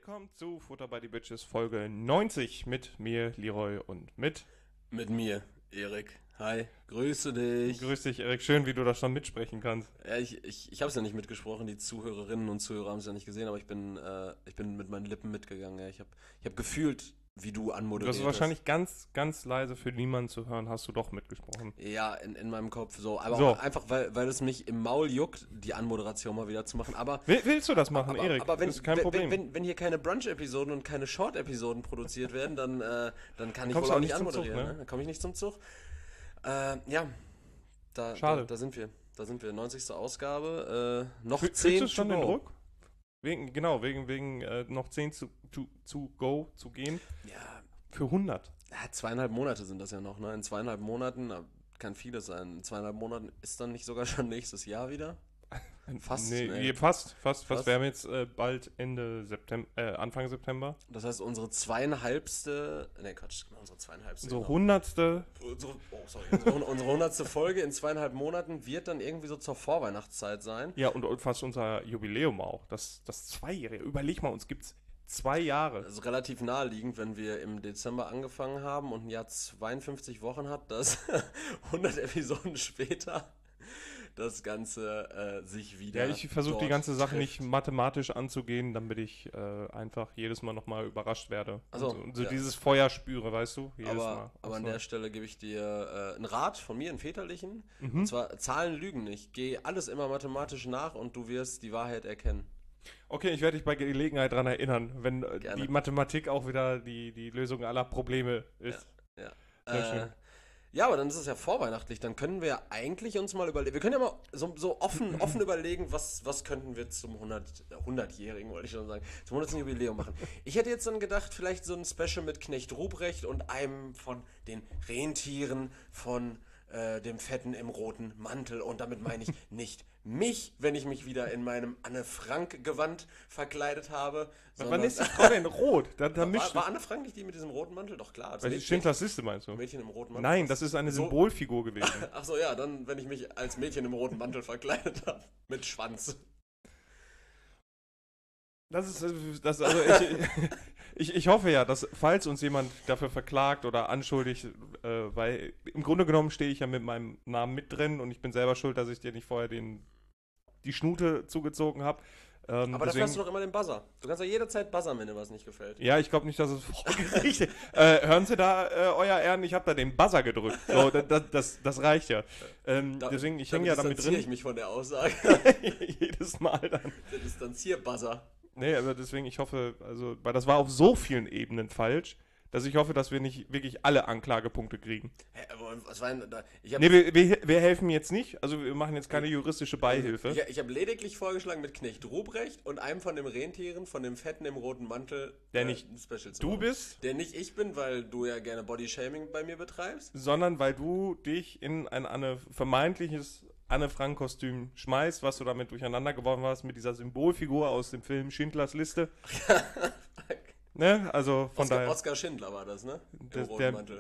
willkommen zu Futter by the Bitches Folge 90 mit mir, Leroy, und mit mir, Erik. Hi, grüße dich. Grüß dich, Erik. Schön, wie du das schon mitsprechen kannst. Ja, ich habe es ja nicht mitgesprochen, die Zuhörerinnen und Zuhörer haben es ja nicht gesehen, aber ich bin mit meinen Lippen mitgegangen. Ja. Ich hab gefühlt, wie du anmoderiert Das ist wahrscheinlich ganz, ganz leise für niemanden zu hören, hast du doch mitgesprochen. Ja, in meinem Kopf so. Aber So. auch einfach, weil es mich im Maul juckt, die Anmoderation mal wieder zu machen. Aber Willst du das machen, Erik? Aber wenn, das ist kein Problem. wenn hier keine Brunch-Episoden und keine Short-Episoden produziert werden, dann kann ich Kommst wohl du auch nicht zum Zug, anmoderieren. ne? Ne? Dann komme ich nicht zum Zug. Ja, Schade. da sind wir. Da sind wir. 90. Ausgabe. Noch Fühlst 10 du schon to den go. Druck? Wegen noch 10 zu go zu gehen. Ja, Für 100. 2,5 Monate sind das ja noch. Ne? In 2,5 Monaten kann vieles sein. In 2,5 Monaten ist dann nicht sogar schon nächstes Jahr wieder? Fast, Nee, ne? fast. Fast. Wir haben jetzt bald Anfang September. Das heißt, unsere zweieinhalbste. Ne, Quatsch, unsere zweieinhalbste. So genau. 100. Unsere 100. Folge in 2,5 Monaten wird dann irgendwie so zur Vorweihnachtszeit sein. Ja, und fast unser Jubiläum auch. Das Zweijährige. Überleg mal, uns gibt's 2 Jahre. Das ist relativ naheliegend, wenn wir im Dezember angefangen haben und ein Jahr 52 Wochen hat, dass 100 Episoden später das Ganze sich wieder. Ja, ich versuche die dort ganze Sache trifft. nicht mathematisch anzugehen, damit ich einfach jedes Mal nochmal überrascht werde. Ach so, und so ja. dieses Feuer spüre, weißt du? Jedes Mal. Aber an der Stelle gebe ich dir einen Rat von mir, einen väterlichen. Mhm. Und zwar, Zahlen lügen nicht. Geh alles immer mathematisch nach und du wirst die Wahrheit erkennen. Okay, ich werde dich bei Gelegenheit daran erinnern, wenn Gerne. die Mathematik auch wieder die Lösung aller Probleme ist. Ja. Sehr schön. Ja, aber dann ist es ja vorweihnachtlich. Dann können wir eigentlich uns mal überlegen. Wir können ja mal so offen überlegen, was könnten wir zum 100-jährigen, wollte ich schon sagen, zum 100. Jubiläum machen. Ich hätte jetzt dann gedacht, vielleicht so ein Special mit Knecht Ruprecht und einem von den Rentieren von dem Fetten im roten Mantel. Und damit meine ich nicht mich, wenn ich mich wieder in meinem Anne-Frank-Gewand verkleidet habe. Wann ist die Frau denn rot? Da War Anne Frank nicht die mit diesem roten Mantel? Doch klar. Das Mädchen, Schindlers Liste meinst du? Mädchen im roten Mantel. Nein, das ist eine So- Symbolfigur gewesen. Ach so, ja, dann, wenn ich mich als Mädchen im roten Mantel verkleidet habe. Mit Schwanz. Ich hoffe ja, dass, falls uns jemand dafür verklagt oder anschuldigt, weil im Grunde genommen stehe ich ja mit meinem Namen mit drin und ich bin selber schuld, dass ich dir nicht vorher die Schnute zugezogen habe. Aber dafür hast du doch immer den Buzzer. Du kannst ja jederzeit buzzern, wenn dir was nicht gefällt. Ja, ich glaube nicht, dass es vor Gericht ist. Hören Sie da, euer Ehren, ich habe da den Buzzer gedrückt. So, das reicht ja. Deswegen, ich hänge ja damit distanziere drin. ich mich von der Aussage. Jedes Mal dann. Der Distanzier-Buzzer. Nee, aber deswegen, ich hoffe, also, weil das war auf so vielen Ebenen falsch, dass ich hoffe, dass wir nicht wirklich alle Anklagepunkte kriegen. Hä, aber was war denn da? Ich hab, Nee, wir helfen jetzt nicht, also wir machen jetzt keine juristische Beihilfe. Ich habe lediglich vorgeschlagen, mit Knecht Ruprecht und einem von den Rentieren, von dem Fetten im roten Mantel, Der nicht ein Special zu Du machen. bist, Der nicht ich bin, weil du ja gerne Bodyshaming bei mir betreibst. sondern weil du dich in ein vermeintliches Anne-Frank-Kostüm schmeißt, was du damit durcheinander geworfen hast mit dieser Symbolfigur aus dem Film Schindlers Liste. Ne? Also von daher. Oskar Schindler war das, ne? Im Das- roten der- Mantel.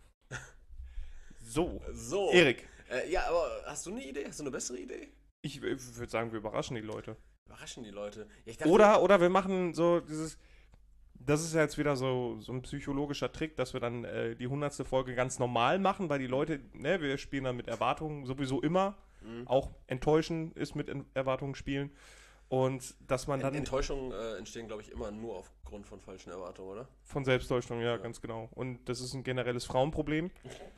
So, So. Erik, Ja, aber hast du eine Idee? Hast du eine bessere Idee? ich würde sagen, wir überraschen die Leute. Überraschen die Leute. Ja, ich dachte, Oder wir machen so dieses. Das ist ja jetzt wieder so ein psychologischer Trick, dass wir dann die 100. Folge ganz normal machen, weil die Leute, ne, wir spielen dann mit Erwartungen sowieso immer. Auch enttäuschen ist mit Erwartungen spielen. Und dass man dann Enttäuschungen entstehen, glaube ich, immer nur aufgrund von falschen Erwartungen, oder? von Selbsttäuschung, ja, ganz genau. Und das ist ein generelles Frauenproblem.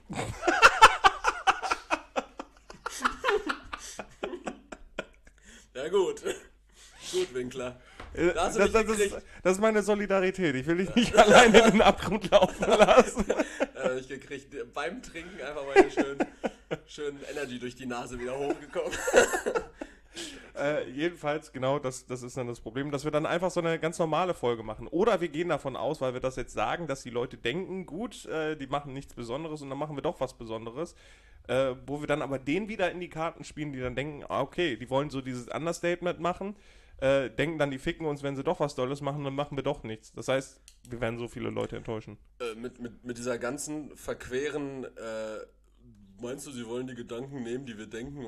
Ja, gut. Gut, Winkler. Das, Da hast du das, mich das, gekriegt. das ist meine Solidarität. Ich will dich nicht alleine in den Abgrund laufen lassen. Ich gekriegt. Beim Trinken einfach mal schön Energy durch die Nase wieder hochgekommen. Jedenfalls, genau, das ist dann das Problem, dass wir dann einfach so eine ganz normale Folge machen. Oder wir gehen davon aus, weil wir das jetzt sagen, dass die Leute denken, gut, die machen nichts Besonderes und dann machen wir doch was Besonderes. Wo wir dann aber denen wieder in die Karten spielen, die dann denken, okay, die wollen so dieses Understatement machen, denken dann, die ficken uns, wenn sie doch was Dolles machen, dann machen wir doch nichts. Das heißt, wir werden so viele Leute enttäuschen. Mit dieser ganzen verqueren, meinst du, sie wollen die Gedanken nehmen, die wir denken und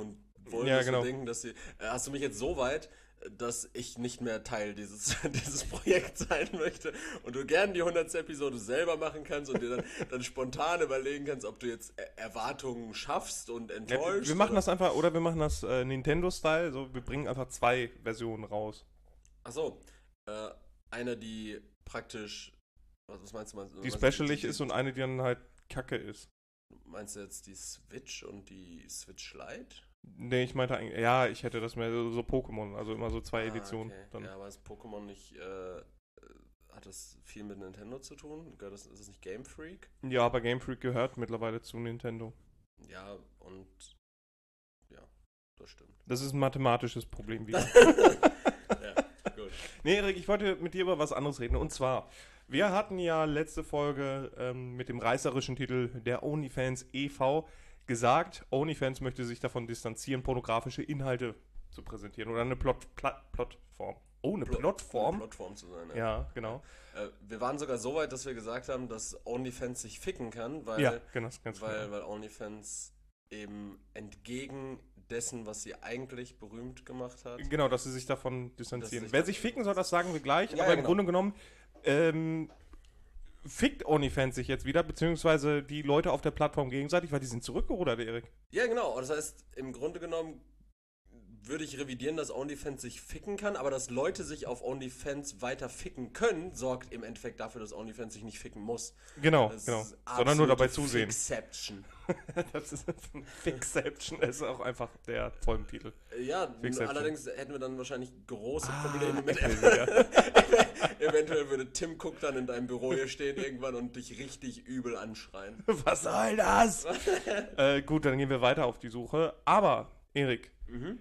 wollen, Ja, dass genau. wir denken, dass sie. Hast du mich jetzt so weit, dass ich nicht mehr Teil dieses Projekts sein möchte und du gerne die 100. Episode selber machen kannst und dir dann spontan überlegen kannst, ob du jetzt Erwartungen schaffst und Ja, enttäuscht? wir machen oder? das einfach, oder wir machen das Nintendo-Style, so wir bringen einfach 2 Versionen raus. Achso, eine, die praktisch. Was meinst du? Die specialig ist und eine, die dann halt kacke ist. Meinst du jetzt die Switch und die Switch Lite? Nee, ich meinte eigentlich, ja, ich hätte das mehr so Pokémon, also immer so 2 Editionen. Okay. Dann. Ja, aber ist Pokémon nicht. Hat das viel mit Nintendo zu tun? Ist das nicht Game Freak? Ja, aber Game Freak gehört mittlerweile zu Nintendo. Ja, und. Ja, das stimmt. Das ist ein mathematisches Problem wieder. Ja, gut. Nee, Erik, ich wollte mit dir über was anderes reden. Und zwar, wir hatten ja letzte Folge mit dem reißerischen Titel der OnlyFans e.V. gesagt, OnlyFans möchte sich davon distanzieren, pornografische Inhalte zu präsentieren oder eine Plotform. Oh, eine Plotform? Eine Plotform zu sein, Ja, genau. Wir waren sogar so weit, dass wir gesagt haben, dass OnlyFans sich ficken kann, weil, Ja, ganz genau. weil OnlyFans eben entgegen dessen, was sie eigentlich berühmt gemacht hat. Genau, dass sie sich davon distanzieren. sich Wer davon sich ficken soll, das sagen wir gleich, Ja, aber ja, im genau. Grunde genommen fickt OnlyFans sich jetzt wieder, beziehungsweise die Leute auf der Plattform gegenseitig, weil die sind zurückgerudert, Erik. Ja, genau. Das heißt, im Grunde genommen würde ich revidieren, dass OnlyFans sich ficken kann, aber dass Leute sich auf OnlyFans weiter ficken können, sorgt im Endeffekt dafür, dass OnlyFans sich nicht ficken muss. Genau, Das genau. ist Sondern nur dabei absolute zusehen. Fixception. Das ist Fixception, ist auch einfach der Folgentitel. Ja, Fixception. allerdings hätten wir dann wahrscheinlich große Probleme mit Apple wieder. Eventuell würde Tim Cook dann in deinem Büro hier stehen irgendwann und dich richtig übel anschreien. Was soll das? Gut, dann gehen wir weiter auf die Suche. Aber, Erik,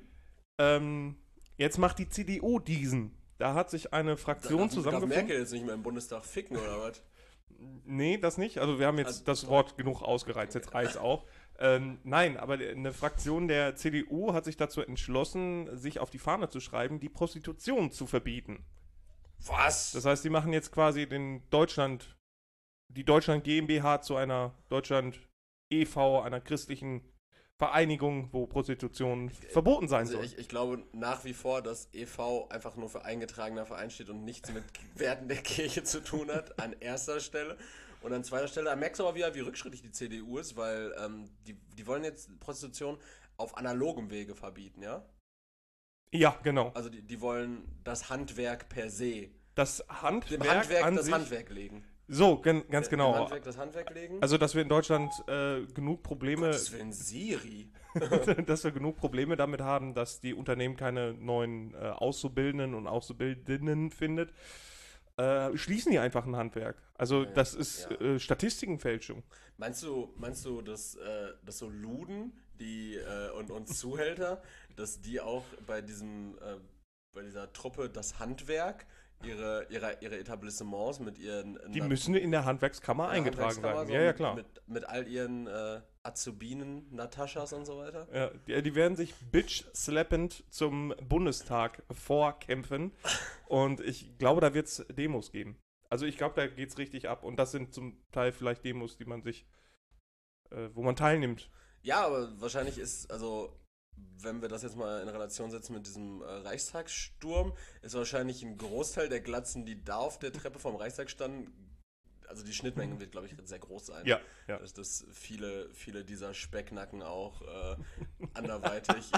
jetzt macht die CDU diesen. Da hat sich eine Fraktion Darf zusammengefunden. Merkel jetzt nicht mehr im Bundestag ficken oder was? Nee, das nicht. Also wir haben jetzt Also, das Wort genug ausgereizt, jetzt reicht's auch. Nein, aber eine Fraktion der CDU hat sich dazu entschlossen, sich auf die Fahne zu schreiben, die Prostitution zu verbieten. Was? Das heißt, die machen jetzt quasi die Deutschland GmbH zu einer Deutschland e.V., einer christlichen Vereinigung, wo Prostitution verboten sein Also soll. ich glaube nach wie vor, dass e.V. einfach nur für eingetragener Verein steht und nichts mit Werten der Kirche zu tun hat, an erster Stelle. Und an zweiter Stelle, da merkst du aber wieder, wie rückschrittig die CDU ist, weil die wollen jetzt Prostitution auf analogem Wege verbieten, ja? Ja, genau. Also die wollen das Handwerk per se. Das Dem Handwerk Handwerk an das sich, Handwerk legen. so, ganz genau. Dem Handwerk das Handwerk legen. Also, dass wir in Deutschland genug Probleme, Das will ein Siri. dass wir genug Probleme damit haben, dass die Unternehmen keine neuen Auszubildenden und Auszubildenden findet, schließen die einfach ein Handwerk. Also, Ja, das ist ja. Statistikenfälschung. Meinst du, dass so Luden und Zuhälter, dass die auch bei dieser Truppe das Handwerk, ihre Etablissements mit ihren Die müssen in der Handwerkskammer eingetragen Handwerkskammer sein. so Ja, ja, klar. Mit all ihren Azubinen, Nataschas und so weiter? Ja, die werden sich bitch-slappend zum Bundestag vorkämpfen. Und ich glaube, da wird es Demos geben. Also ich glaube, da geht es richtig ab. Und das sind zum Teil vielleicht Demos, die man sich, wo man teilnimmt. Ja, aber wahrscheinlich ist, also wenn wir das jetzt mal in Relation setzen mit diesem Reichstagssturm, ist wahrscheinlich ein Großteil der Glatzen, die da auf der Treppe vom Reichstag standen, also die Schnittmenge wird, glaube ich, sehr groß sein. Ja, ja. Dass viele dieser Specknacken auch anderweitig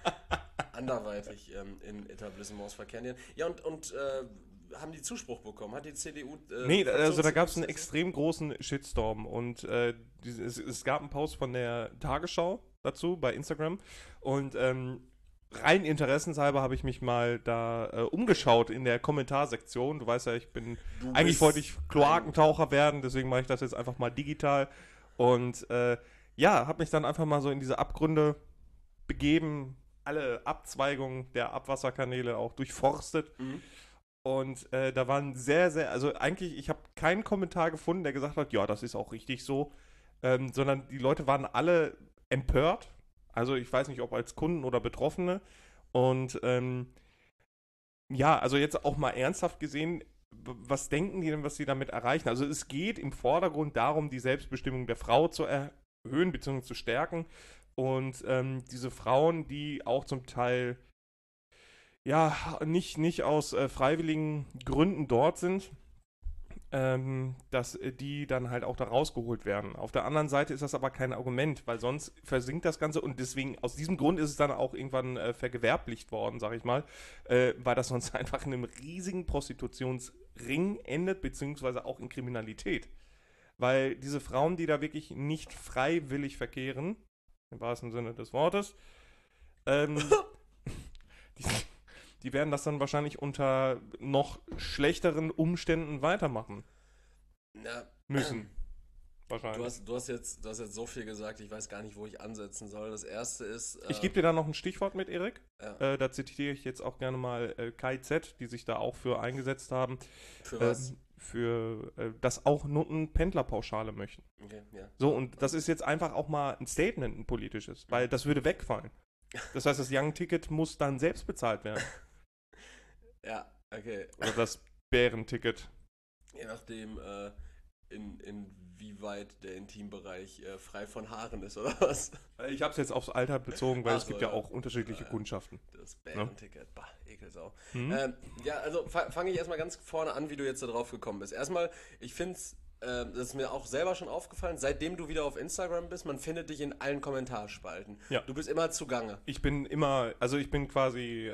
in Etablissements verkehren. Ja, und haben die Zuspruch bekommen? Hat die CDU... Nee, also da gab es einen Fraktions- extrem großen Shitstorm und es gab einen Post von der Tagesschau dazu bei Instagram und rein interessenshalber habe ich mich mal da umgeschaut in der Kommentarsektion. Du weißt ja, eigentlich wollte ich Kloakentaucher werden, deswegen mache ich das jetzt einfach mal digital und habe mich dann einfach mal so in diese Abgründe begeben, alle Abzweigungen der Abwasserkanäle auch durchforstet. Mhm. Und da waren also eigentlich, ich habe keinen Kommentar gefunden, der gesagt hat, ja, das ist auch richtig so, sondern die Leute waren alle empört, also ich weiß nicht, ob als Kunden oder Betroffene und also jetzt auch mal ernsthaft gesehen, was denken die denn, was sie damit erreichen? Also es geht im Vordergrund darum, die Selbstbestimmung der Frau zu erhöhen bzw. zu stärken Und diese Frauen, die auch zum Teil ja nicht aus freiwilligen Gründen dort sind, dass die dann halt auch da rausgeholt werden. Auf der anderen Seite ist das aber kein Argument, weil sonst versinkt das Ganze und deswegen, aus diesem Grund ist es dann auch irgendwann vergewerblicht worden, sag ich mal, weil das sonst einfach in einem riesigen Prostitutionsring endet, beziehungsweise auch in Kriminalität. Weil diese Frauen, die da wirklich nicht freiwillig verkehren, im wahrsten Sinne des Wortes, die, die werden das dann wahrscheinlich unter noch schlechteren Umständen weitermachen Ja, müssen. Wahrscheinlich. du hast jetzt so viel gesagt, ich weiß gar nicht, wo ich ansetzen soll. Das erste ist. Ich gebe dir da noch ein Stichwort mit, Erik. Ja. Da zitiere ich jetzt auch gerne mal KIZ, die sich da auch für eingesetzt haben. Für was? Dass auch Nutten Pendlerpauschale möchten. Okay, ja. So, und das ist jetzt einfach auch mal ein Statement, ein politisches, weil das würde wegfallen. Das heißt, das Young-Ticket muss dann selbst bezahlt werden. Ja, okay. Oder das Bärenticket. Je nachdem, inwieweit der Intimbereich frei von Haaren ist, oder was? Ich habe es jetzt aufs Alter bezogen, weil Ach es gibt so, ja auch unterschiedliche Kundschaften. Das Bärenticket, bah, Ekelsau. Mhm. Ja, also fange ich erstmal ganz vorne an, wie du jetzt da drauf gekommen bist. Erstmal, ich finde es, das ist mir auch selber schon aufgefallen, seitdem du wieder auf Instagram bist, man findet dich in allen Kommentarspalten. Ja. Du bist immer zugange. Ich bin quasi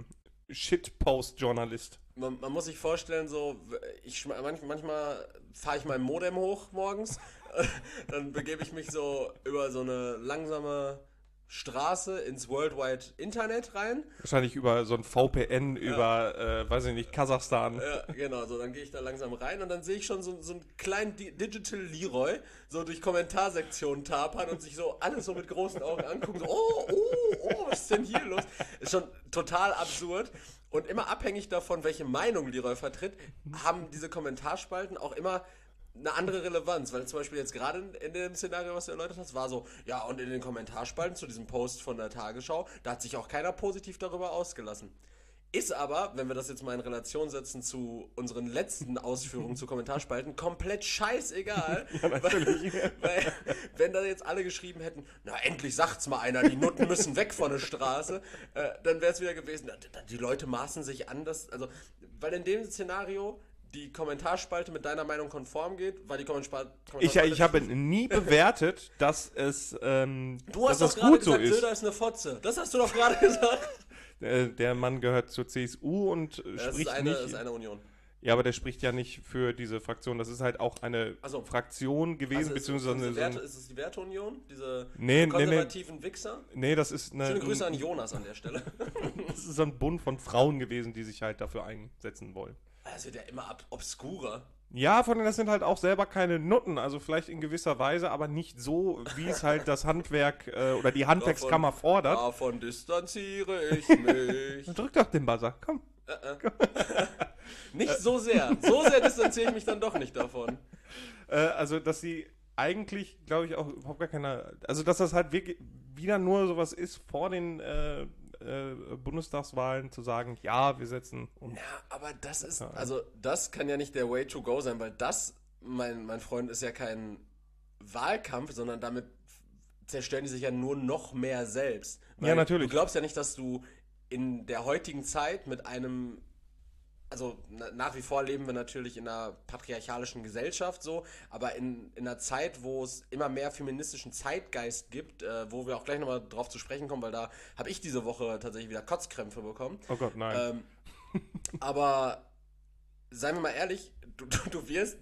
Shitpost-Journalist. Man muss sich vorstellen, so, manchmal fahre ich mein Modem hoch morgens, dann begebe ich mich so über so eine langsame Straße ins World Wide Internet rein. Wahrscheinlich über so ein VPN über, weiß ich nicht, Kasachstan. Ja, genau, so, dann gehe ich da langsam rein und dann sehe ich schon so einen kleinen Digital Leroy so durch Kommentarsektionen tapern und sich so alles so mit großen Augen angucken, so, was ist denn hier los? Ist schon total absurd. Und immer abhängig davon, welche Meinung Leroy vertritt, haben diese Kommentarspalten auch immer eine andere Relevanz, weil zum Beispiel jetzt gerade in dem Szenario, was du erläutert hast, war so, ja, und in den Kommentarspalten zu diesem Post von der Tagesschau, da hat sich auch keiner positiv darüber ausgelassen. Ist aber, wenn wir das jetzt mal in Relation setzen zu unseren letzten Ausführungen zu Kommentarspalten, komplett scheißegal. Ja, natürlich. Weil, wenn da jetzt alle geschrieben hätten, na endlich sagt's mal einer, die Nutten müssen weg von der Straße, dann wäre es wieder gewesen, die Leute maßen sich an, weil in dem Szenario die Kommentarspalte mit deiner Meinung konform geht, weil die Kommentarspalte... Ich habe nie bewertet, dass es Du dass hast das doch gerade gut so gesagt, ist. Söder ist eine Fotze. Das hast du doch gerade gesagt. Der Mann gehört zur CSU und Das spricht ist nicht... eine Union. Ja, aber der spricht ja nicht für diese Fraktion. Das ist halt auch eine Also, Fraktion gewesen, beziehungsweise... Ist es die Werteunion? Diese Nee, konservativen Wichser? Nee, das ist eine... Schöne Grüße an Jonas an der Stelle. Das ist so ein Bund von Frauen gewesen, die sich halt dafür einsetzen wollen. Das wird ja immer obskurer. Ja, von denen das sind halt auch selber keine Nutten, also vielleicht in gewisser Weise, aber nicht so, wie es halt das Handwerk oder die Handwerkskammer fordert. Davon distanziere ich mich. Drück doch den Buzzer, komm. Nicht so sehr. So sehr distanziere ich mich dann doch nicht davon. Also, dass sie eigentlich, glaube ich, auch überhaupt gar keine... Also, dass das halt wirklich wieder nur sowas ist vor den Bundestagswahlen zu sagen, ja, wir setzen... Ja, aber das ist... Also, das kann ja nicht der Way to go sein, weil das, mein Freund, ist ja kein Wahlkampf, sondern damit zerstören die sich ja nur noch mehr selbst. Weil ja, natürlich. Du glaubst ja nicht, dass du in der heutigen Zeit mit einem... Also nach wie vor leben wir natürlich in einer patriarchalischen Gesellschaft so, aber in einer Zeit, wo es immer mehr feministischen Zeitgeist gibt, wo wir auch gleich nochmal drauf zu sprechen kommen, weil da habe ich diese Woche tatsächlich wieder Kotzkrämpfe bekommen. Oh Gott, nein. Aber seien wir mal ehrlich, du wirst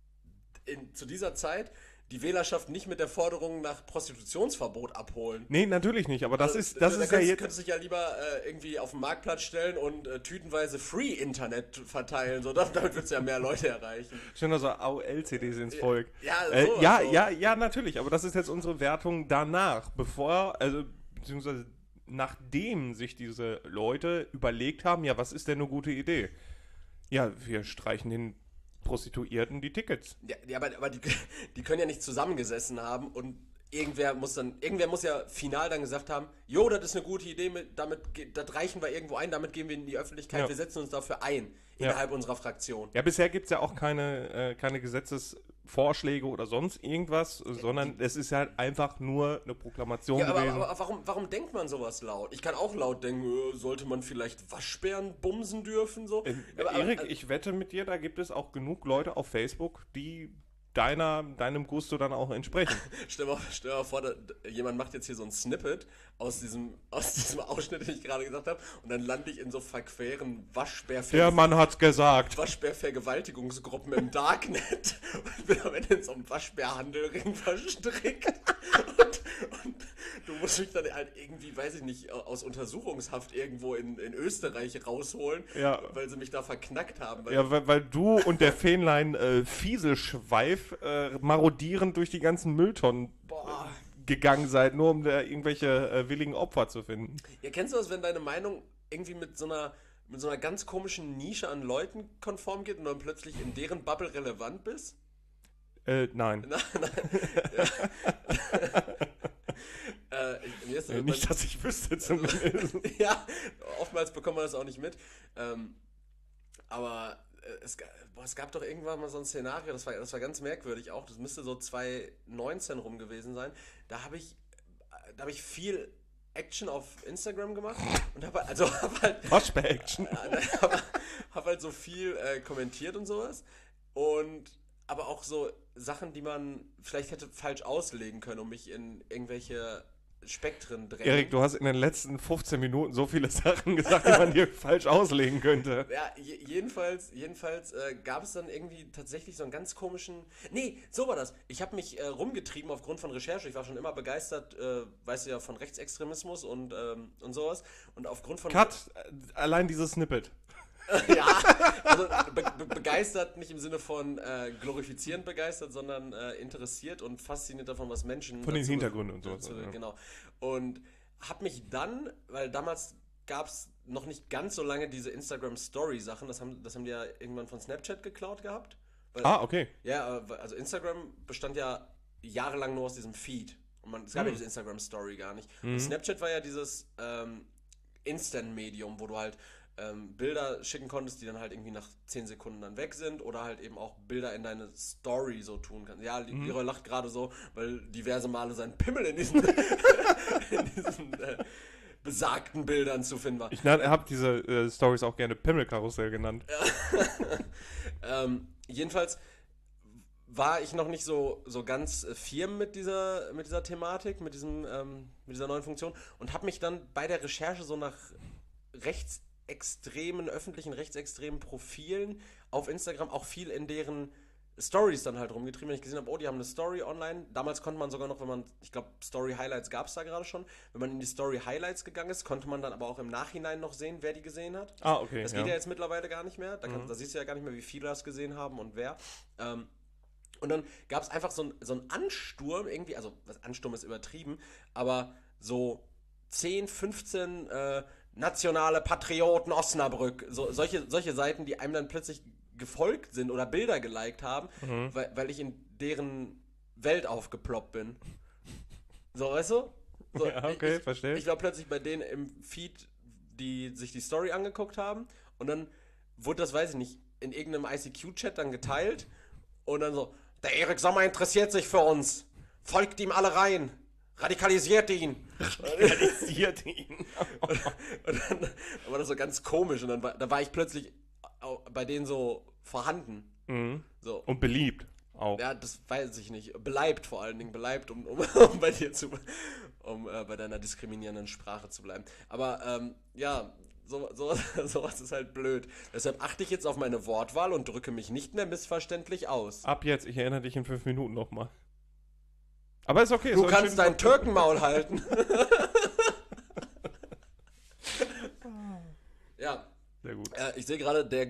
zu dieser Zeit die Wählerschaft nicht mit der Forderung nach Prostitutionsverbot abholen. Nee, natürlich nicht, aber das ist ja jetzt... Könntest dich ja lieber irgendwie auf den Marktplatz stellen und tütenweise Free-Internet verteilen, so, damit würdest du ja mehr Leute erreichen. Schon so AOL-CDs ins Volk. Ja, natürlich, aber das ist jetzt unsere Wertung danach, beziehungsweise nachdem sich diese Leute überlegt haben, ja, was ist denn eine gute Idee? Ja, wir streichen den Prostituierten die Tickets. Ja, aber die können ja nicht zusammengesessen haben und irgendwer muss ja final dann gesagt haben, jo, das ist eine gute Idee, das reichen wir irgendwo ein, damit gehen wir in die Öffentlichkeit, wir setzen uns dafür ein, innerhalb unserer Fraktion. Ja, bisher gibt es ja auch keine Gesetzesvorschläge oder sonst irgendwas, sondern es ist halt einfach nur eine Proklamation gewesen. Aber warum denkt man sowas laut? Ich kann auch laut denken, sollte man vielleicht Waschbären bumsen dürfen? So? Erik, ich wette mit dir, da gibt es auch genug Leute auf Facebook, die deinem Gusto dann auch entsprechen. Stell mal vor, jemand macht jetzt hier so ein Snippet aus diesem Ausschnitt, den ich gerade gesagt habe, und dann lande ich in so verqueren Der Mann hat's gesagt. Waschbär-Vergewaltigungsgruppen im Darknet und bin am Ende in so einem Waschbärhandelring verstrickt. Und du musst mich dann halt irgendwie, weiß ich nicht, aus Untersuchungshaft irgendwo in Österreich rausholen, weil sie mich da verknackt haben. Weil du und der Fähnlein Fieselschweif marodierend durch die ganzen Mülltonnen gegangen seid, nur um da irgendwelche willigen Opfer zu finden. Ja, kennst du das, wenn deine Meinung irgendwie mit so einer ganz komischen Nische an Leuten konform geht und dann plötzlich in deren Bubble relevant bist? Nein. Nein. Nicht, dass ich wüsste zumindest. Ja, oftmals bekommt man das auch nicht mit. Aber es gab doch irgendwann mal so ein Szenario, das war ganz merkwürdig auch, das müsste so 2019 rum gewesen sein. Da habe ich viel Action auf Instagram gemacht und habe halt Waschbär-Action. hab halt so viel kommentiert und sowas. Aber auch so Sachen, die man vielleicht hätte falsch auslegen können, um mich in irgendwelche Spektren drängen. Erik, du hast in den letzten 15 Minuten so viele Sachen gesagt, die man dir falsch auslegen könnte. Ja, jedenfalls gab es dann irgendwie tatsächlich so einen ganz komischen... Nee, so war das. Ich habe mich rumgetrieben aufgrund von Recherche. Ich war schon immer begeistert, weißt du ja, von Rechtsextremismus und sowas. Und aufgrund von... Cut! Allein dieses Snippet. Ja, also begeistert nicht im Sinne von glorifizierend begeistert, sondern interessiert und fasziniert davon, was Menschen... Von den Hintergründen und so. Ja. Genau. Und hab mich dann, weil damals gab es noch nicht ganz so lange diese Instagram-Story-Sachen, das haben die ja irgendwann von Snapchat geklaut gehabt. Weil, okay. Ja, also Instagram bestand ja jahrelang nur aus diesem Feed. Und es gab ja diese Instagram-Story gar nicht. Und Snapchat war ja dieses Instant-Medium, wo du halt Bilder schicken konntest, die dann halt irgendwie nach 10 Sekunden dann weg sind oder halt eben auch Bilder in deine Story so tun kannst. Ja, Leroy lacht gerade so, weil diverse Male sein Pimmel in diesen, besagten Bildern zu finden war. Ich habe diese Stories auch gerne Pimmelkarussell genannt. Jedenfalls war ich noch nicht so ganz firm mit dieser Thematik, mit dieser neuen Funktion und habe mich dann bei der Recherche so nach öffentlichen rechtsextremen Profilen auf Instagram auch viel in deren Stories dann halt rumgetrieben, wenn ich gesehen habe, die haben eine Story online. Damals konnte man sogar noch, ich glaube, Story Highlights gab es da gerade schon. Wenn man in die Story Highlights gegangen ist, konnte man dann aber auch im Nachhinein noch sehen, wer die gesehen hat. Okay. Das geht ja jetzt mittlerweile gar nicht mehr. Da siehst du ja gar nicht mehr, wie viele das gesehen haben und wer. Und dann gab es einfach so ein Ansturm irgendwie, also was Ansturm ist übertrieben, aber so 10, 15 nationale Patrioten Osnabrück, solche Seiten, die einem dann plötzlich gefolgt sind oder Bilder geliked haben, weil ich in deren Welt aufgeploppt bin. So, weißt du? So, ja, okay, verstehe. Ich war plötzlich bei denen im Feed, die sich die Story angeguckt haben und dann wurde das, weiß ich nicht, in irgendeinem ICQ-Chat dann geteilt und dann so, der Erik Sommer interessiert sich für uns. Folgt ihm alle rein. Radikalisiert ihn. Radikalisiert ihn. Und dann war das so ganz komisch und dann war ich plötzlich bei denen so vorhanden. So. Und beliebt auch. Ja, das weiß ich nicht. Beleibt vor allen Dingen. Beleibt, um bei dir bei deiner diskriminierenden Sprache zu bleiben. Aber ja, sowas ist halt blöd. Deshalb achte ich jetzt auf meine Wortwahl und drücke mich nicht mehr missverständlich aus. Ab jetzt, ich erinnere dich in 5 Minuten nochmal. Aber ist okay. Du kannst dein Türkenmaul halten. Ja. Sehr gut. Ich sehe gerade, der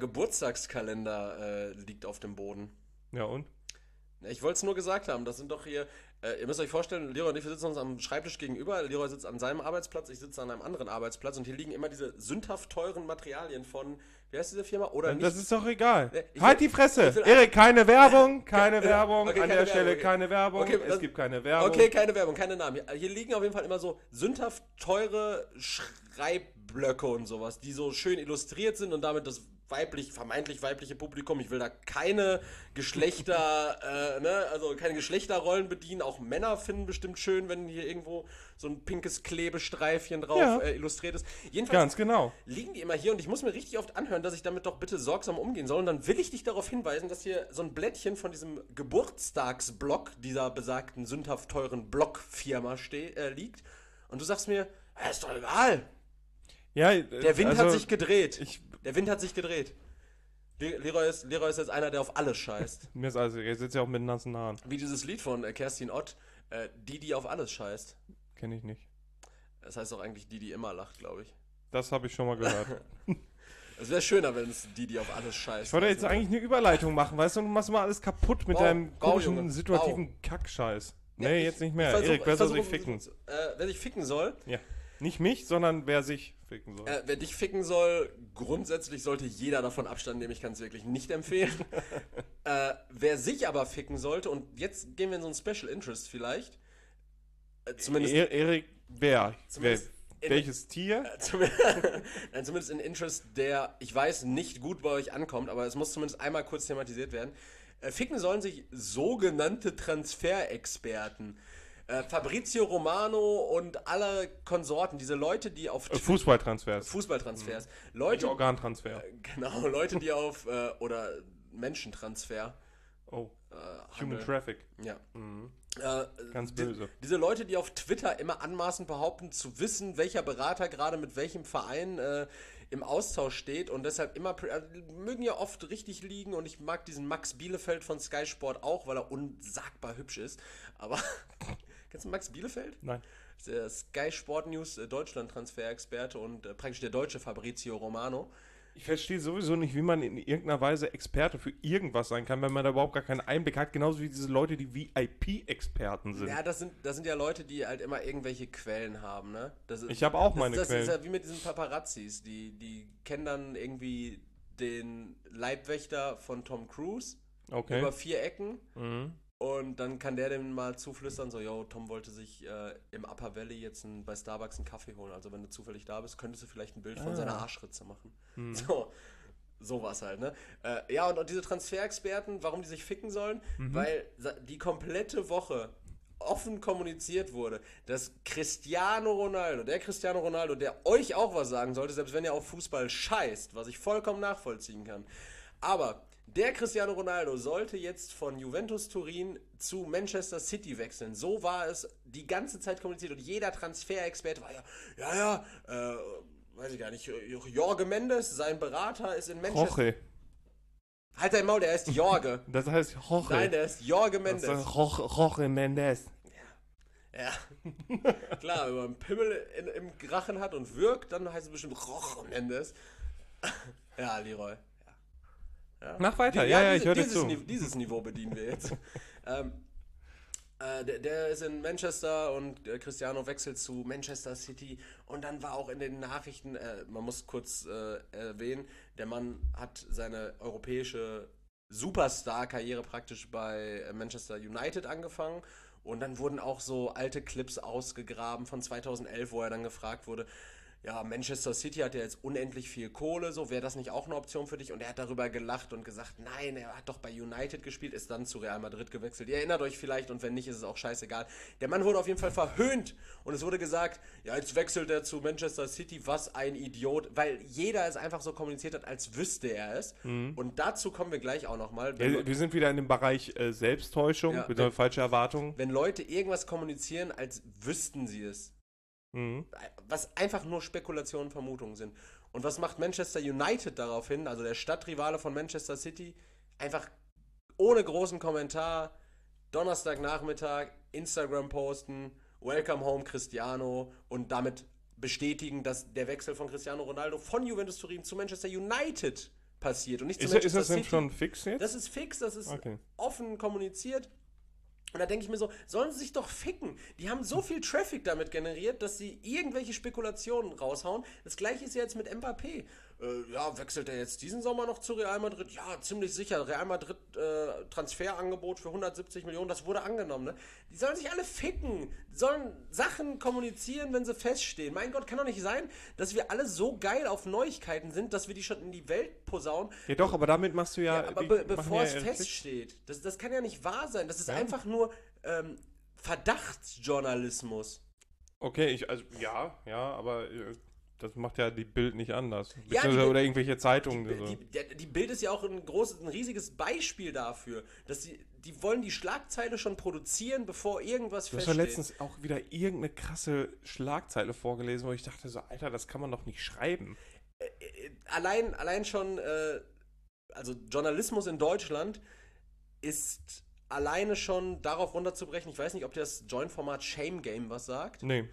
Geburtstagskalender liegt auf dem Boden. Ja, und? Ich wollte es nur gesagt haben, das sind doch hier Ihr müsst euch vorstellen, Leroy und ich, wir sitzen uns am Schreibtisch gegenüber. Leroy sitzt an seinem Arbeitsplatz, ich sitze an einem anderen Arbeitsplatz und hier liegen immer diese sündhaft teuren Materialien von, wie heißt diese Firma? Oder nicht? Das ist doch egal. Ich Halt will- die Fresse! ich will- Erik, keine Werbung, keine Werbung. Okay, An keine der Stelle Werbung, okay. keine Werbung. Okay, Es gibt keine Werbung. Okay, keine Werbung, keine Namen. Hier liegen auf jeden Fall immer so sündhaft teure Schreibblöcke und sowas, die so schön illustriert sind und damit das vermeintlich weibliche Publikum, ich will da keine also keine Geschlechterrollen bedienen. Auch Männer finden bestimmt schön, wenn hier irgendwo so ein pinkes Klebestreifchen drauf illustriert ist. Jedenfalls Ganz genau. liegen die immer hier und ich muss mir richtig oft anhören, dass ich damit doch bitte sorgsam umgehen soll. Und dann will ich dich darauf hinweisen, dass hier so ein Blättchen von diesem Geburtstagsblock dieser besagten sündhaft teuren Blockfirma liegt. Und du sagst mir, ist doch egal. Ja, Der Wind hat sich gedreht. Ich, Der Wind hat sich gedreht. Leroy ist jetzt einer, der auf alles scheißt. mir ist also, ich sitze ja auch mit nassen Haaren. Wie dieses Lied von Kerstin Ott, die auf alles scheißt. Kenne ich nicht. Das heißt auch eigentlich die immer lacht, glaube ich. Das habe ich schon mal gehört. Es wäre schöner, wenn es die auf alles scheißt. Ich wollte jetzt eigentlich eine Überleitung machen, weißt du, du machst mal alles kaputt mit deinem komischen, Junge, situativen Kackscheiß. Ja, Nee, ich- jetzt nicht mehr. ich Erik, wer soll sich versuche- ficken? Wer sich ficken soll, Ja. Nicht mich, sondern wer sich ficken soll. wer dich ficken soll, grundsätzlich sollte jeder davon Abstand nehmen. Ich kann es wirklich nicht empfehlen. Wer sich aber ficken sollte, und jetzt gehen wir in so ein Special Interest vielleicht, zumindest, Erik, wer? zumindest Welches Tier? Nein, zumindest in Interest, der, ich weiß, nicht gut bei euch ankommt, aber es muss zumindest einmal kurz thematisiert werden. Ficken sollen sich sogenannte Transferexperten. Fabrizio Romano und alle Konsorten, diese Leute, die auf Fußballtransfers. Fußballtransfers, Nicht Leute, Organtransfer. genau, Leute, die auf oder Menschentransfer, Oh, Human handeln. Traffic. Ja. Ganz böse. Diese Leute, die auf Twitter immer anmaßend behaupten, zu wissen, welcher Berater gerade mit welchem Verein im Austausch steht und deshalb immer, mögen ja oft richtig liegen und ich mag diesen Max Bielefeld von Sky Sport auch, weil er unsagbar hübsch ist, aber kennst du Max Bielefeld? Nein. Der Sky Sport News Deutschland Transferexperte und praktisch der deutsche Fabrizio Romano. Ich verstehe sowieso nicht, wie man in irgendeiner Weise Experte für irgendwas sein kann, wenn man da überhaupt gar keinen Einblick hat. Genauso wie diese Leute, die VIP-Experten sind. Ja, das sind ja Leute, die halt immer irgendwelche Quellen haben, ne? Ich habe auch meine das Quellen. ist ja wie mit diesen Paparazzis, die kennen dann irgendwie den Leibwächter von Tom Cruise Okay. über 4 Ecken Mhm. und dann kann der dem mal zuflüstern, so, yo, Tom wollte sich im Upper Valley jetzt bei Starbucks einen Kaffee holen, also wenn du zufällig da bist, könntest du vielleicht ein Bild von seiner Arschritze machen. So was halt, ne? Ja, und diese Transferexperten, warum die sich ficken sollen? Weil die komplette Woche offen kommuniziert wurde, dass der Cristiano Ronaldo, der euch auch was sagen sollte, selbst wenn ihr auf Fußball scheißt, was ich vollkommen nachvollziehen kann. Aber der Cristiano Ronaldo sollte jetzt von Juventus Turin zu Manchester City wechseln. So war es die ganze Zeit kommuniziert und jeder Transferexperte war weiß ich gar nicht, Jorge Mendes, sein Berater ist in Manchester. Jorge. Halt dein Maul, der heißt Jorge. Das heißt Jorge. Nein, der ist Jorge das Mendes. ist Jorge Mendes. Ja. Klar, wenn man einen Pimmel im Rachen hat und wirkt, dann heißt es bestimmt Jorge Mendes. Ja, Leroy. Ja. Mach weiter, ja, ich höre dir dieses zu. Dieses Niveau bedienen wir jetzt. Der ist in Manchester und Cristiano wechselt zu Manchester City und dann war auch in den Nachrichten, man muss kurz erwähnen, der Mann hat seine europäische Superstar-Karriere praktisch bei Manchester United angefangen und dann wurden auch so alte Clips ausgegraben von 2011, wo er dann gefragt wurde, ja, Manchester City hat ja jetzt unendlich viel Kohle, so wäre das nicht auch eine Option für dich? Und er hat darüber gelacht und gesagt, nein, er hat doch bei United gespielt, ist dann zu Real Madrid gewechselt. Ihr erinnert euch vielleicht und wenn nicht, ist es auch scheißegal. Der Mann wurde auf jeden Fall verhöhnt und es wurde gesagt, ja, jetzt wechselt er zu Manchester City, was ein Idiot, weil jeder es einfach so kommuniziert hat, als wüsste er es. Und dazu kommen wir gleich auch nochmal. Ja, wir sind wieder in dem Bereich Selbsttäuschung, Ja, falsche Erwartungen. Wenn Leute irgendwas kommunizieren, als wüssten sie es. Was einfach nur Spekulationen, Vermutungen sind. Und was macht Manchester United daraufhin, also der Stadtrivale von Manchester City, einfach ohne großen Kommentar, Donnerstagnachmittag, Instagram posten, Welcome Home Cristiano und damit bestätigen, dass der Wechsel von Cristiano Ronaldo von Juventus Turin zu Manchester United passiert und nicht zu Ist Manchester das denn City. schon fix jetzt? Das ist fix, das ist Okay. offen kommuniziert. Und da denke ich mir so, sollen sie sich doch ficken. Die haben so viel Traffic damit generiert, dass sie irgendwelche Spekulationen raushauen. Das gleiche ist ja jetzt mit Mbappé. Ja, wechselt er jetzt diesen Sommer noch zu Real Madrid? Ja, ziemlich sicher. Real Madrid Transferangebot für 170 Millionen, das wurde angenommen. Ne? Die sollen sich alle ficken. Die sollen Sachen kommunizieren, wenn sie feststehen. Mein Gott, kann doch nicht sein, dass wir alle so geil auf Neuigkeiten sind, dass wir die schon in die Welt posaunen. Ja doch, aber damit machst du ja... aber bevor es feststeht, das kann ja nicht wahr sein. Das ist einfach nur Verdachtsjournalismus. Okay, ja, aber das macht ja die Bild nicht anders. Ja, oder irgendwelche Zeitungen. Die Bild ist ja auch ein riesiges Beispiel dafür, dass die wollen die Schlagzeile schon produzieren, bevor irgendwas feststeht. Du hast ja letztens auch wieder irgendeine krasse Schlagzeile vorgelesen, wo ich dachte so, Alter, das kann man doch nicht schreiben. Allein schon, also Journalismus in Deutschland ist alleine schon darauf runterzubrechen. Ich weiß nicht, ob dir das Joint-Format Shame Game was sagt. Nee.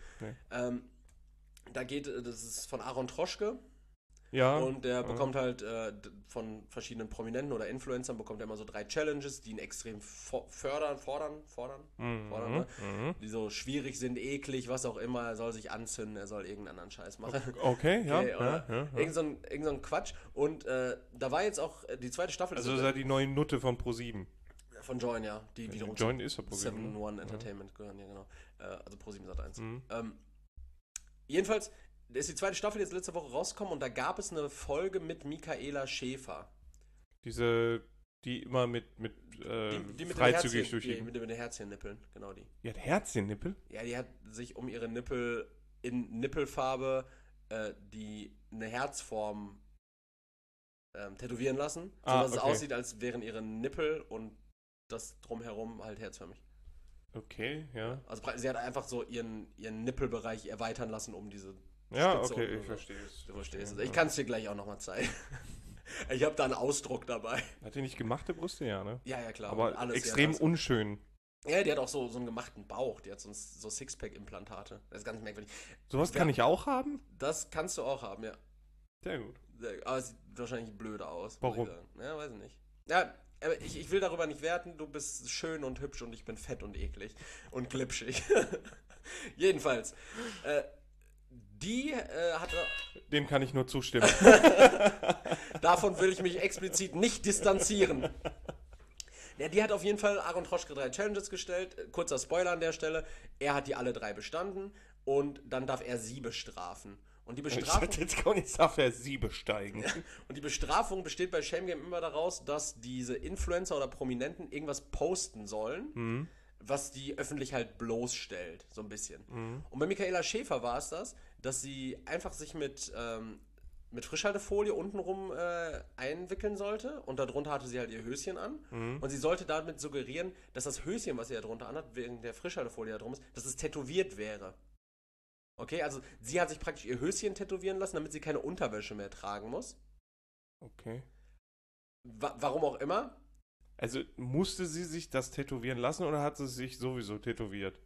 Das ist von Aaron Troschke. Ja. Und der bekommt halt von verschiedenen Prominenten oder Influencern bekommt er immer so 3 Challenges, die ihn extrem fordern, ne? Die so schwierig sind, eklig, was auch immer. Er soll sich anzünden, er soll irgendeinen anderen Scheiß machen. Okay, ja. Irgend so ein Quatsch. Und da war jetzt auch die zweite Staffel. Also ist ja die neue Nutte von Pro7. Von Join, ja. Die wiederum Join ist ja Pro7. 7-1 Entertainment gehören, ja genau. Also Pro7 Sat.1. Jedenfalls ist die zweite Staffel jetzt letzte Woche rausgekommen und da gab es eine Folge mit Michaela Schäfer. Die immer mit freizügig durch die... Mit den Herzchennippeln, genau die. Die hat Herzchennippel? Ja, die hat sich um ihre Nippel in Nippelfarbe eine Herzform tätowieren lassen, sodass es aussieht, als wären ihre Nippel und das drumherum halt herzförmig. Okay, ja. Also sie hat einfach so ihren Nippelbereich erweitern lassen, um diese Ja, Spitze okay, ich so. verstehe es. Du verstehst es. Ich kann es dir gleich auch nochmal zeigen. Ich habe da einen Ausdruck dabei. Hat die nicht gemachte Brüste? Ja, ne? Ja, klar. Aber alles extrem unschön. Ja, die hat auch so einen gemachten Bauch. Die hat so Sixpack-Implantate. Das ist ganz merkwürdig. Sowas kann ich auch haben? Das kannst du auch haben, ja. Sehr gut. Aber es sieht wahrscheinlich blöder aus. Warum? Ja, weiß ich nicht. Ja, aber ich will darüber nicht werten. Du bist schön und hübsch und ich bin fett und eklig und glitschig. Jedenfalls. Die hatte... Dem kann ich nur zustimmen. Davon will ich mich explizit nicht distanzieren. Ja, die hat auf jeden Fall Aaron Troschke 3 Challenges gestellt. Kurzer Spoiler an der Stelle. Er hat die alle 3 bestanden und dann darf er sie bestrafen. Und die Bestrafung... Jetzt darf er sie besteigen. Und die Bestrafung besteht bei Shame Game immer daraus, dass diese Influencer oder Prominenten irgendwas posten sollen, was die öffentlich halt bloßstellt, so ein bisschen. Und bei Michaela Schäfer war es das, dass sie einfach sich mit Frischhaltefolie untenrum einwickeln sollte und darunter hatte sie halt ihr Höschen an und sie sollte damit suggerieren, dass das Höschen, was sie da drunter anhat, wegen der Frischhaltefolie da drum ist, dass es tätowiert wäre. Okay, also sie hat sich praktisch ihr Höschen tätowieren lassen, damit sie keine Unterwäsche mehr tragen muss. Okay. Warum auch immer. Also musste sie sich das tätowieren lassen oder hat sie sich sowieso tätowiert?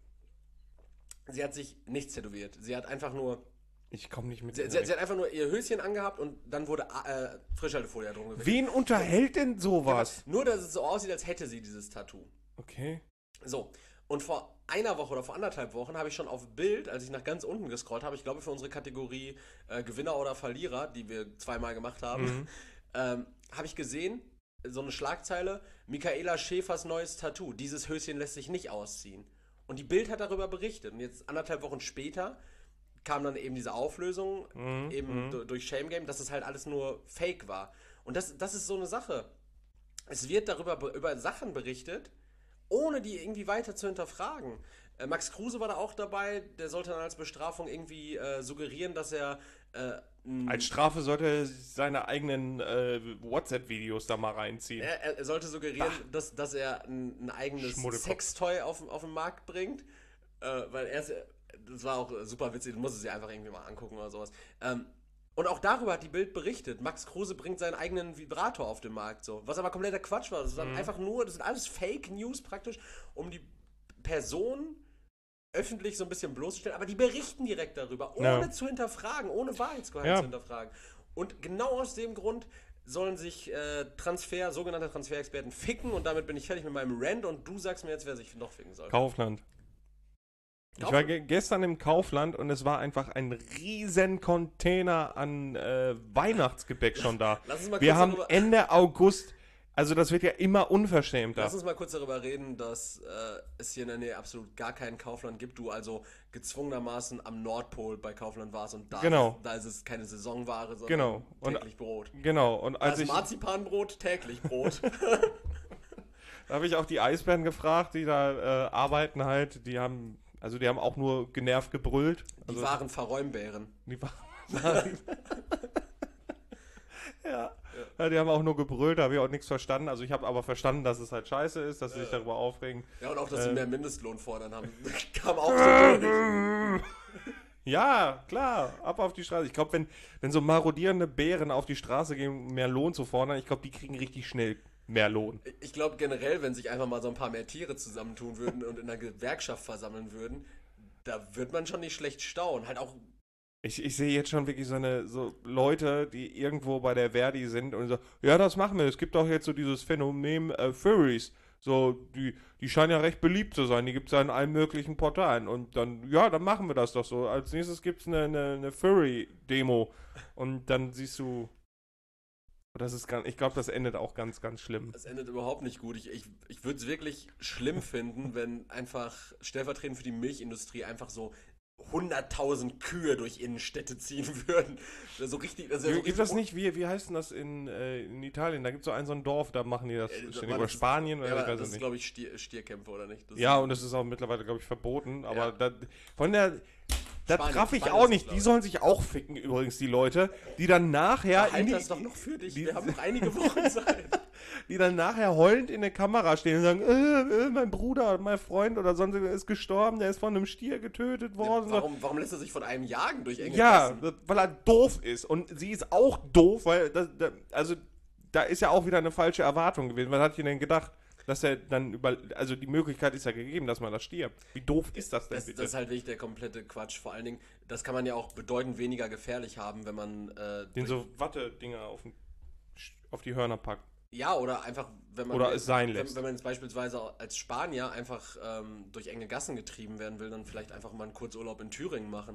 Sie hat sich nichts tätowiert. Sie hat einfach nur... Ich komme nicht mit. Sie hat einfach nur ihr Höschen angehabt und dann wurde Frischhaltefolie drum gewickelt. Wen unterhält denn sowas? Nur, dass es so aussieht, als hätte sie dieses Tattoo. Okay. So, und vor einer Woche oder vor 1,5 Wochen habe ich schon auf Bild, als ich nach ganz unten gescrollt habe, ich glaube für unsere Kategorie Gewinner oder Verlierer, die wir 2-mal gemacht haben, habe ich gesehen, so eine Schlagzeile, Michaela Schäfers neues Tattoo, dieses Höschen lässt sich nicht ausziehen. Und die Bild hat darüber berichtet. Und jetzt 1,5 Wochen später kam dann eben diese Auflösung, durch Shame Game, dass es halt alles nur Fake war. Und das ist so eine Sache. Es wird über Sachen berichtet, ohne die irgendwie weiter zu hinterfragen. Max Kruse war da auch dabei, der sollte dann als Bestrafung irgendwie suggerieren, dass er... als Strafe sollte er seine eigenen WhatsApp-Videos da mal reinziehen. Er sollte suggerieren, dass er ein eigenes Sextoy auf den Markt bringt, weil das war auch super witzig, du musst es dir einfach irgendwie mal angucken oder sowas. Und auch darüber hat die Bild berichtet. Max Kruse bringt seinen eigenen Vibrator auf den Markt, so. Was aber kompletter Quatsch war. Das waren einfach nur, das sind alles Fake News praktisch, um die Person öffentlich so ein bisschen bloßzustellen. Aber die berichten direkt darüber, ohne zu hinterfragen, ohne Wahrheitsgehalt zu hinterfragen. Und genau aus dem Grund sollen sich sogenannte Transferexperten ficken und damit bin ich fertig mit meinem Rant und du sagst mir jetzt, wer sich noch ficken soll. Kaufland. Ich war gestern im Kaufland und es war einfach ein riesen Container an Weihnachtsgebäck schon da. Wir haben Ende August, also das wird ja immer unverschämter. Lass uns mal kurz darüber reden, dass es hier in der Nähe absolut gar kein Kaufland gibt. Du also gezwungenermaßen am Nordpol bei Kaufland warst und da ist es keine Saisonware, sondern täglich Brot. Genau. Und als Marzipanbrot, täglich Brot. Da habe ich auch die Eisbären gefragt, die da arbeiten halt, die haben auch nur genervt gebrüllt. Die waren Verräumbären. Ja, die haben auch nur gebrüllt, da habe ich auch nichts verstanden. Also ich habe aber verstanden, dass es halt scheiße ist, dass sie sich darüber aufregen. Ja, und auch, dass sie mehr Mindestlohn fordern haben. Kam auch so durch. Ja, klar, ab auf die Straße. Ich glaube, wenn so marodierende Bären auf die Straße gehen, um mehr Lohn zu fordern, ich glaube, die kriegen richtig schnell mehr Lohn. Ich glaube generell, wenn sich einfach mal so ein paar mehr Tiere zusammentun würden und in einer Gewerkschaft versammeln würden, da wird man schon nicht schlecht staunen. Halt auch. Ich sehe jetzt schon wirklich so Leute, die irgendwo bei der Verdi sind und so, ja, das machen wir. Es gibt auch jetzt so dieses Phänomen Furries. So, die scheinen ja recht beliebt zu sein. Die gibt es ja in allen möglichen Portalen. Und dann, ja, dann machen wir das doch so. Als nächstes gibt es eine Furry-Demo. Und dann siehst du. Ich glaube, das endet auch ganz, ganz schlimm. Das endet überhaupt nicht gut. Ich würde es wirklich schlimm finden, wenn einfach stellvertretend für die Milchindustrie einfach so 100.000 Kühe durch Innenstädte ziehen würden. So richtig. Gibt das nicht? Wie heißt denn das in Italien? Da gibt es so ein Dorf, da machen die das ständig. Oder Spanien? Oder ich weiß das ist, glaube ich, Stierkämpfe, oder nicht? Und das ist auch mittlerweile, glaube ich, verboten. Aber da traf ich auch nicht. Die sollen sich auch ficken, übrigens, die Leute, die dann nachher. Halt das doch noch für dich. Wir haben noch einige Wochen Zeit. Die dann nachher heulend in der Kamera stehen und sagen, mein Bruder, mein Freund oder sonst ist gestorben, der ist von einem Stier getötet worden. Ja, warum lässt er sich von einem jagen durch enge Gassen? Ja, weil er doof ist. Und sie ist auch doof, weil da ist ja auch wieder eine falsche Erwartung gewesen. Was hat ihr denn gedacht? Dass er dann also die Möglichkeit ist ja gegeben, dass man da stirbt. Wie doof ist das denn bitte? Das ist halt wirklich der komplette Quatsch. Vor allen Dingen, das kann man ja auch bedeutend weniger gefährlich haben, wenn man den so Watte-Dinger auf die Hörner packt. Ja, oder einfach, wenn man es sein lässt. Wenn man jetzt beispielsweise als Spanier einfach durch enge Gassen getrieben werden will, dann vielleicht einfach mal einen Kurzurlaub in Thüringen machen.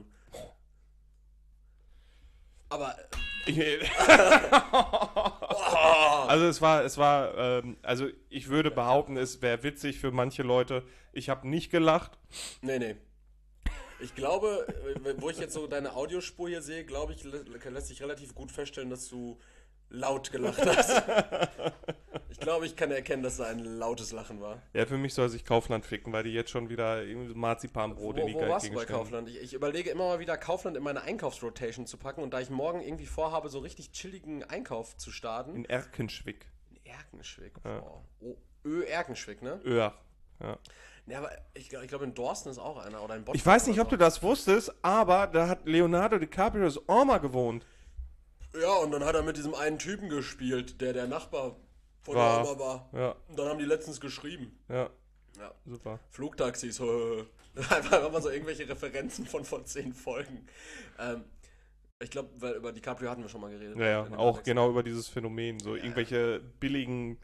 Aber also ich würde behaupten, es wäre witzig für manche Leute. Ich habe nicht gelacht. Nee. Ich glaube, wo ich jetzt so deine Audiospur hier sehe, glaube ich, lässt sich relativ gut feststellen, dass du laut gelacht hast. Ich glaube, ich kann erkennen, dass da ein lautes Lachen war. Ja, für mich soll sich Kaufland ficken, weil die jetzt schon wieder irgendwie so Marzipanbrot in die Wo warst du bei Kaufland? Ich überlege immer mal wieder, Kaufland in meine Einkaufsrotation zu packen und da ich morgen irgendwie vorhabe, so richtig chilligen Einkauf zu starten. In Erkenschwick. Ja. Erkenschwick, ne? Ja. Ja, aber ich glaube, in Dorsten ist auch einer oder in Bottrop. Ich weiß nicht, ob du das wusstest, aber da hat Leonardo DiCaprios Oma gewohnt. Ja, und dann hat er mit diesem einen Typen gespielt, der Nachbar von der Oma war. Ja. Und dann haben die letztens geschrieben. Ja. Super. Flugtaxis. Einfach mal so irgendwelche Referenzen von vor 10 Folgen. Ich glaube, weil über DiCaprio hatten wir schon mal geredet. Ja, auch genau über dieses Phänomen. So irgendwelche billigen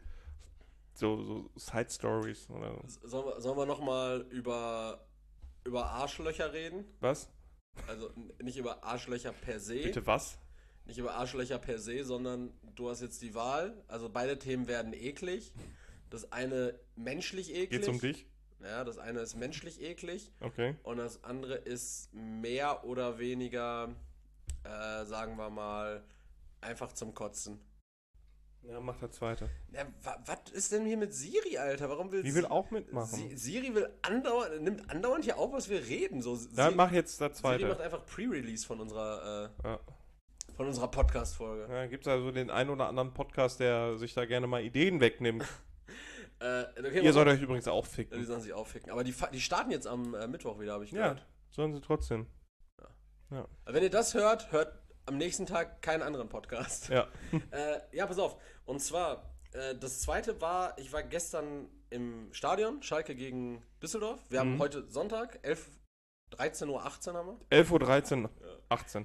so Side-Stories. Sollen wir nochmal über Arschlöcher reden? Was? Also nicht über Arschlöcher per se. Bitte was? Nicht über Arschlöcher per se, sondern du hast jetzt die Wahl. Also beide Themen werden eklig. Das eine menschlich eklig. Geht's um dich? Ja, das eine ist menschlich eklig. Okay. Und das andere ist mehr oder weniger, sagen wir mal, einfach zum Kotzen. Ja, mach der zweite. Ja, was ist denn hier mit Siri, Alter? Warum will Die will auch mitmachen. Siri nimmt andauernd hier auf, was wir reden. So, Dann mach jetzt der zweite. Siri macht einfach Pre-Release von unserer Podcast-Folge. Ja, gibt es also den einen oder anderen Podcast, der sich da gerne mal Ideen wegnimmt. Okay, Ihr sollt euch übrigens auch ficken. Die sollen sich auch ficken. Aber die starten jetzt am Mittwoch wieder, habe ich gehört. Ja, sollen sie trotzdem. Ja. Wenn ihr das hört am nächsten Tag keinen anderen Podcast. Ja. Ja, pass auf. Und zwar, das zweite war, ich war gestern im Stadion, Schalke gegen Düsseldorf. Wir haben heute Sonntag, 13:18 Uhr haben wir. 11:13 Uhr, 18.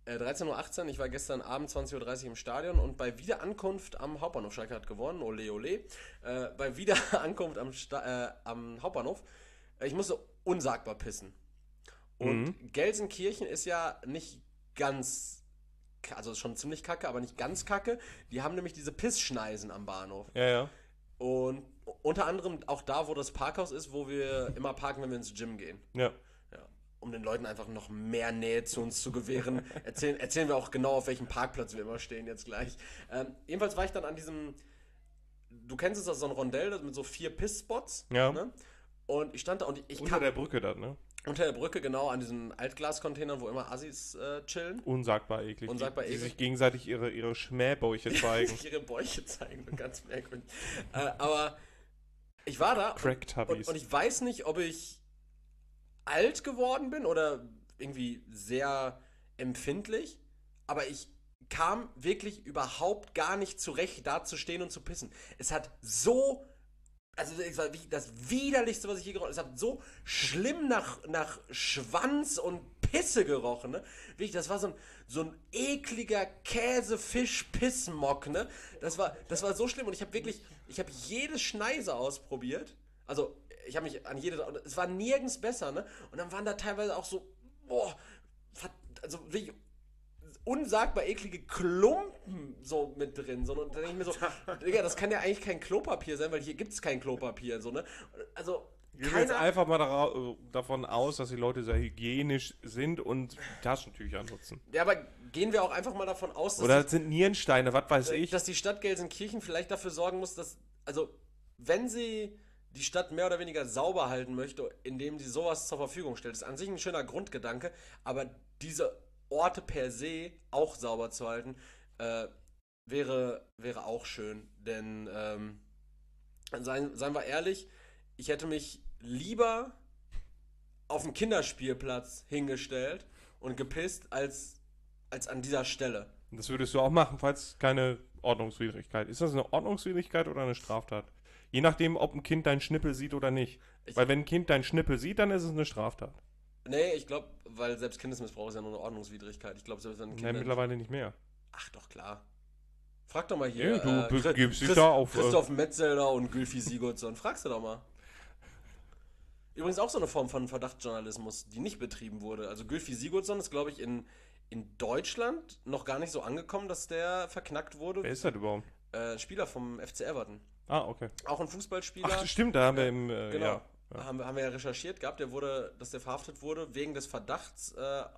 13:18 Uhr, ich war gestern Abend 20:30 Uhr im Stadion und bei Wiederankunft am Hauptbahnhof, Schalke hat gewonnen, ole ole, bei Wiederankunft am Hauptbahnhof, ich musste unsagbar pissen. Und Gelsenkirchen ist ja nicht ganz, also schon ziemlich kacke, aber nicht ganz kacke. Die haben nämlich diese Pissschneisen am Bahnhof. Ja. Und unter anderem auch da, wo das Parkhaus ist, wo wir immer parken, wenn wir ins Gym gehen. Ja. Um den Leuten einfach noch mehr Nähe zu uns zu gewähren, erzählen wir auch genau, auf welchem Parkplatz wir immer stehen jetzt gleich. Jedenfalls war ich dann an diesem, du kennst es, das ist so ein Rondell mit so 4 Pissspots. Ja. Ne? Und ich stand da und ich Unter der Brücke dann, ne? Unter der Brücke, genau, an diesen Altglascontainern, wo immer Assis chillen. Unsagbar eklig. Die sich gegenseitig ihre Schmähbäuche zeigen. Ihre Bäuche zeigen, ganz merkwürdig. Aber ich war da und ich weiß nicht, ob ich alt geworden bin oder irgendwie sehr empfindlich, aber ich kam wirklich überhaupt gar nicht zurecht, da zu stehen und zu pissen. Es hat so, also es war das Widerlichste, was ich je gerochen habe. Es hat so schlimm nach Schwanz und Pisse gerochen, ne? Wirklich, das war so ein ekliger Käse-Fisch-Pissmock, ne? Das war so schlimm und ich habe jede Schneise ausprobiert. Also, ich habe mich an es war nirgends besser, ne? Und dann waren da teilweise auch so, also wirklich unsagbar eklige Klumpen so mit drin. So, und dann denke ich mir so, Digga, das kann ja eigentlich kein Klopapier sein, weil hier gibt es kein Klopapier, so, ne? Also, ich gehe jetzt einfach mal davon aus, dass die Leute sehr hygienisch sind und Taschentücher nutzen. Ja, aber gehen wir auch einfach mal davon aus, dass oder das sind Nierensteine, was weiß ich. Dass die Stadt Gelsenkirchen vielleicht dafür sorgen muss, dass, also, wenn sie die Stadt mehr oder weniger sauber halten möchte, indem sie sowas zur Verfügung stellt. Das ist an sich ein schöner Grundgedanke, aber diese Orte per se auch sauber zu halten, wäre auch schön. Denn, seien wir ehrlich, ich hätte mich lieber auf dem Kinderspielplatz hingestellt und gepisst, als an dieser Stelle. Das würdest du auch machen, falls keine Ordnungswidrigkeit. Ist das eine Ordnungswidrigkeit oder eine Straftat? Je nachdem, ob ein Kind deinen Schnippel sieht oder nicht. Weil wenn ein Kind deinen Schnippel sieht, dann ist es eine Straftat. Nee, ich glaube, weil selbst Kindesmissbrauch ist ja nur eine Ordnungswidrigkeit. Ich glaube, selbst wenn ein Kind... Nein, mittlerweile nicht mehr. Ach doch, klar. Frag doch mal hier. Ja, du gibst dich da auf... Christoph Metzelder und Gylfi Sigurdsson. Fragst du doch mal. Übrigens auch so eine Form von Verdachtsjournalismus, die nicht betrieben wurde. Also Gylfi Sigurdsson ist, glaube ich, in Deutschland noch gar nicht so angekommen, dass der verknackt wurde. Wer ist das überhaupt? Spieler vom FC Everton. Ah, okay. Auch ein Fußballspieler. Ach, stimmt, da haben wir im... genau. Ja. Haben wir ja recherchiert gehabt, dass der verhaftet wurde wegen des Verdachts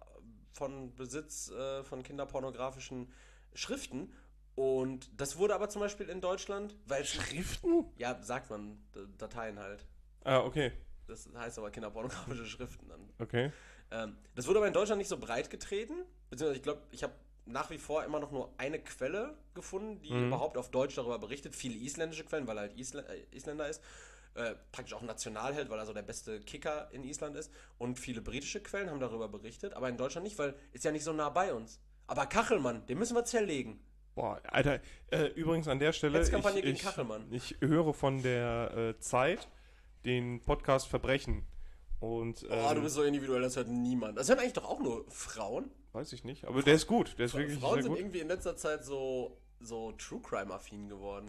von Besitz von kinderpornografischen Schriften. Und das wurde aber zum Beispiel in Deutschland, weil... Schriften? Ja, sagt man, Dateien halt. Ah, okay. Das heißt aber kinderpornografische Schriften dann. Okay. Das wurde aber in Deutschland nicht so breit getreten. Beziehungsweise ich glaube, ich habe nach wie vor immer noch nur eine Quelle gefunden, die überhaupt auf Deutsch darüber berichtet. Viele isländische Quellen, weil er halt Isländer ist. Praktisch auch Nationalheld, weil er so der beste Kicker in Island ist. Und viele britische Quellen haben darüber berichtet, aber in Deutschland nicht, weil ist ja nicht so nah bei uns. Aber Kachelmann, den müssen wir zerlegen. Boah, Alter, übrigens an der Stelle, Hetzkampagne gegen Kachelmann. Ich höre von der Zeit den Podcast Verbrechen. Und, du bist so individuell, das hört niemand. Das hören eigentlich doch auch nur Frauen. Weiß ich nicht, aber der ist gut. Der ist wirklich Frauen sehr sind gut. irgendwie in letzter Zeit so True Crime-affin geworden.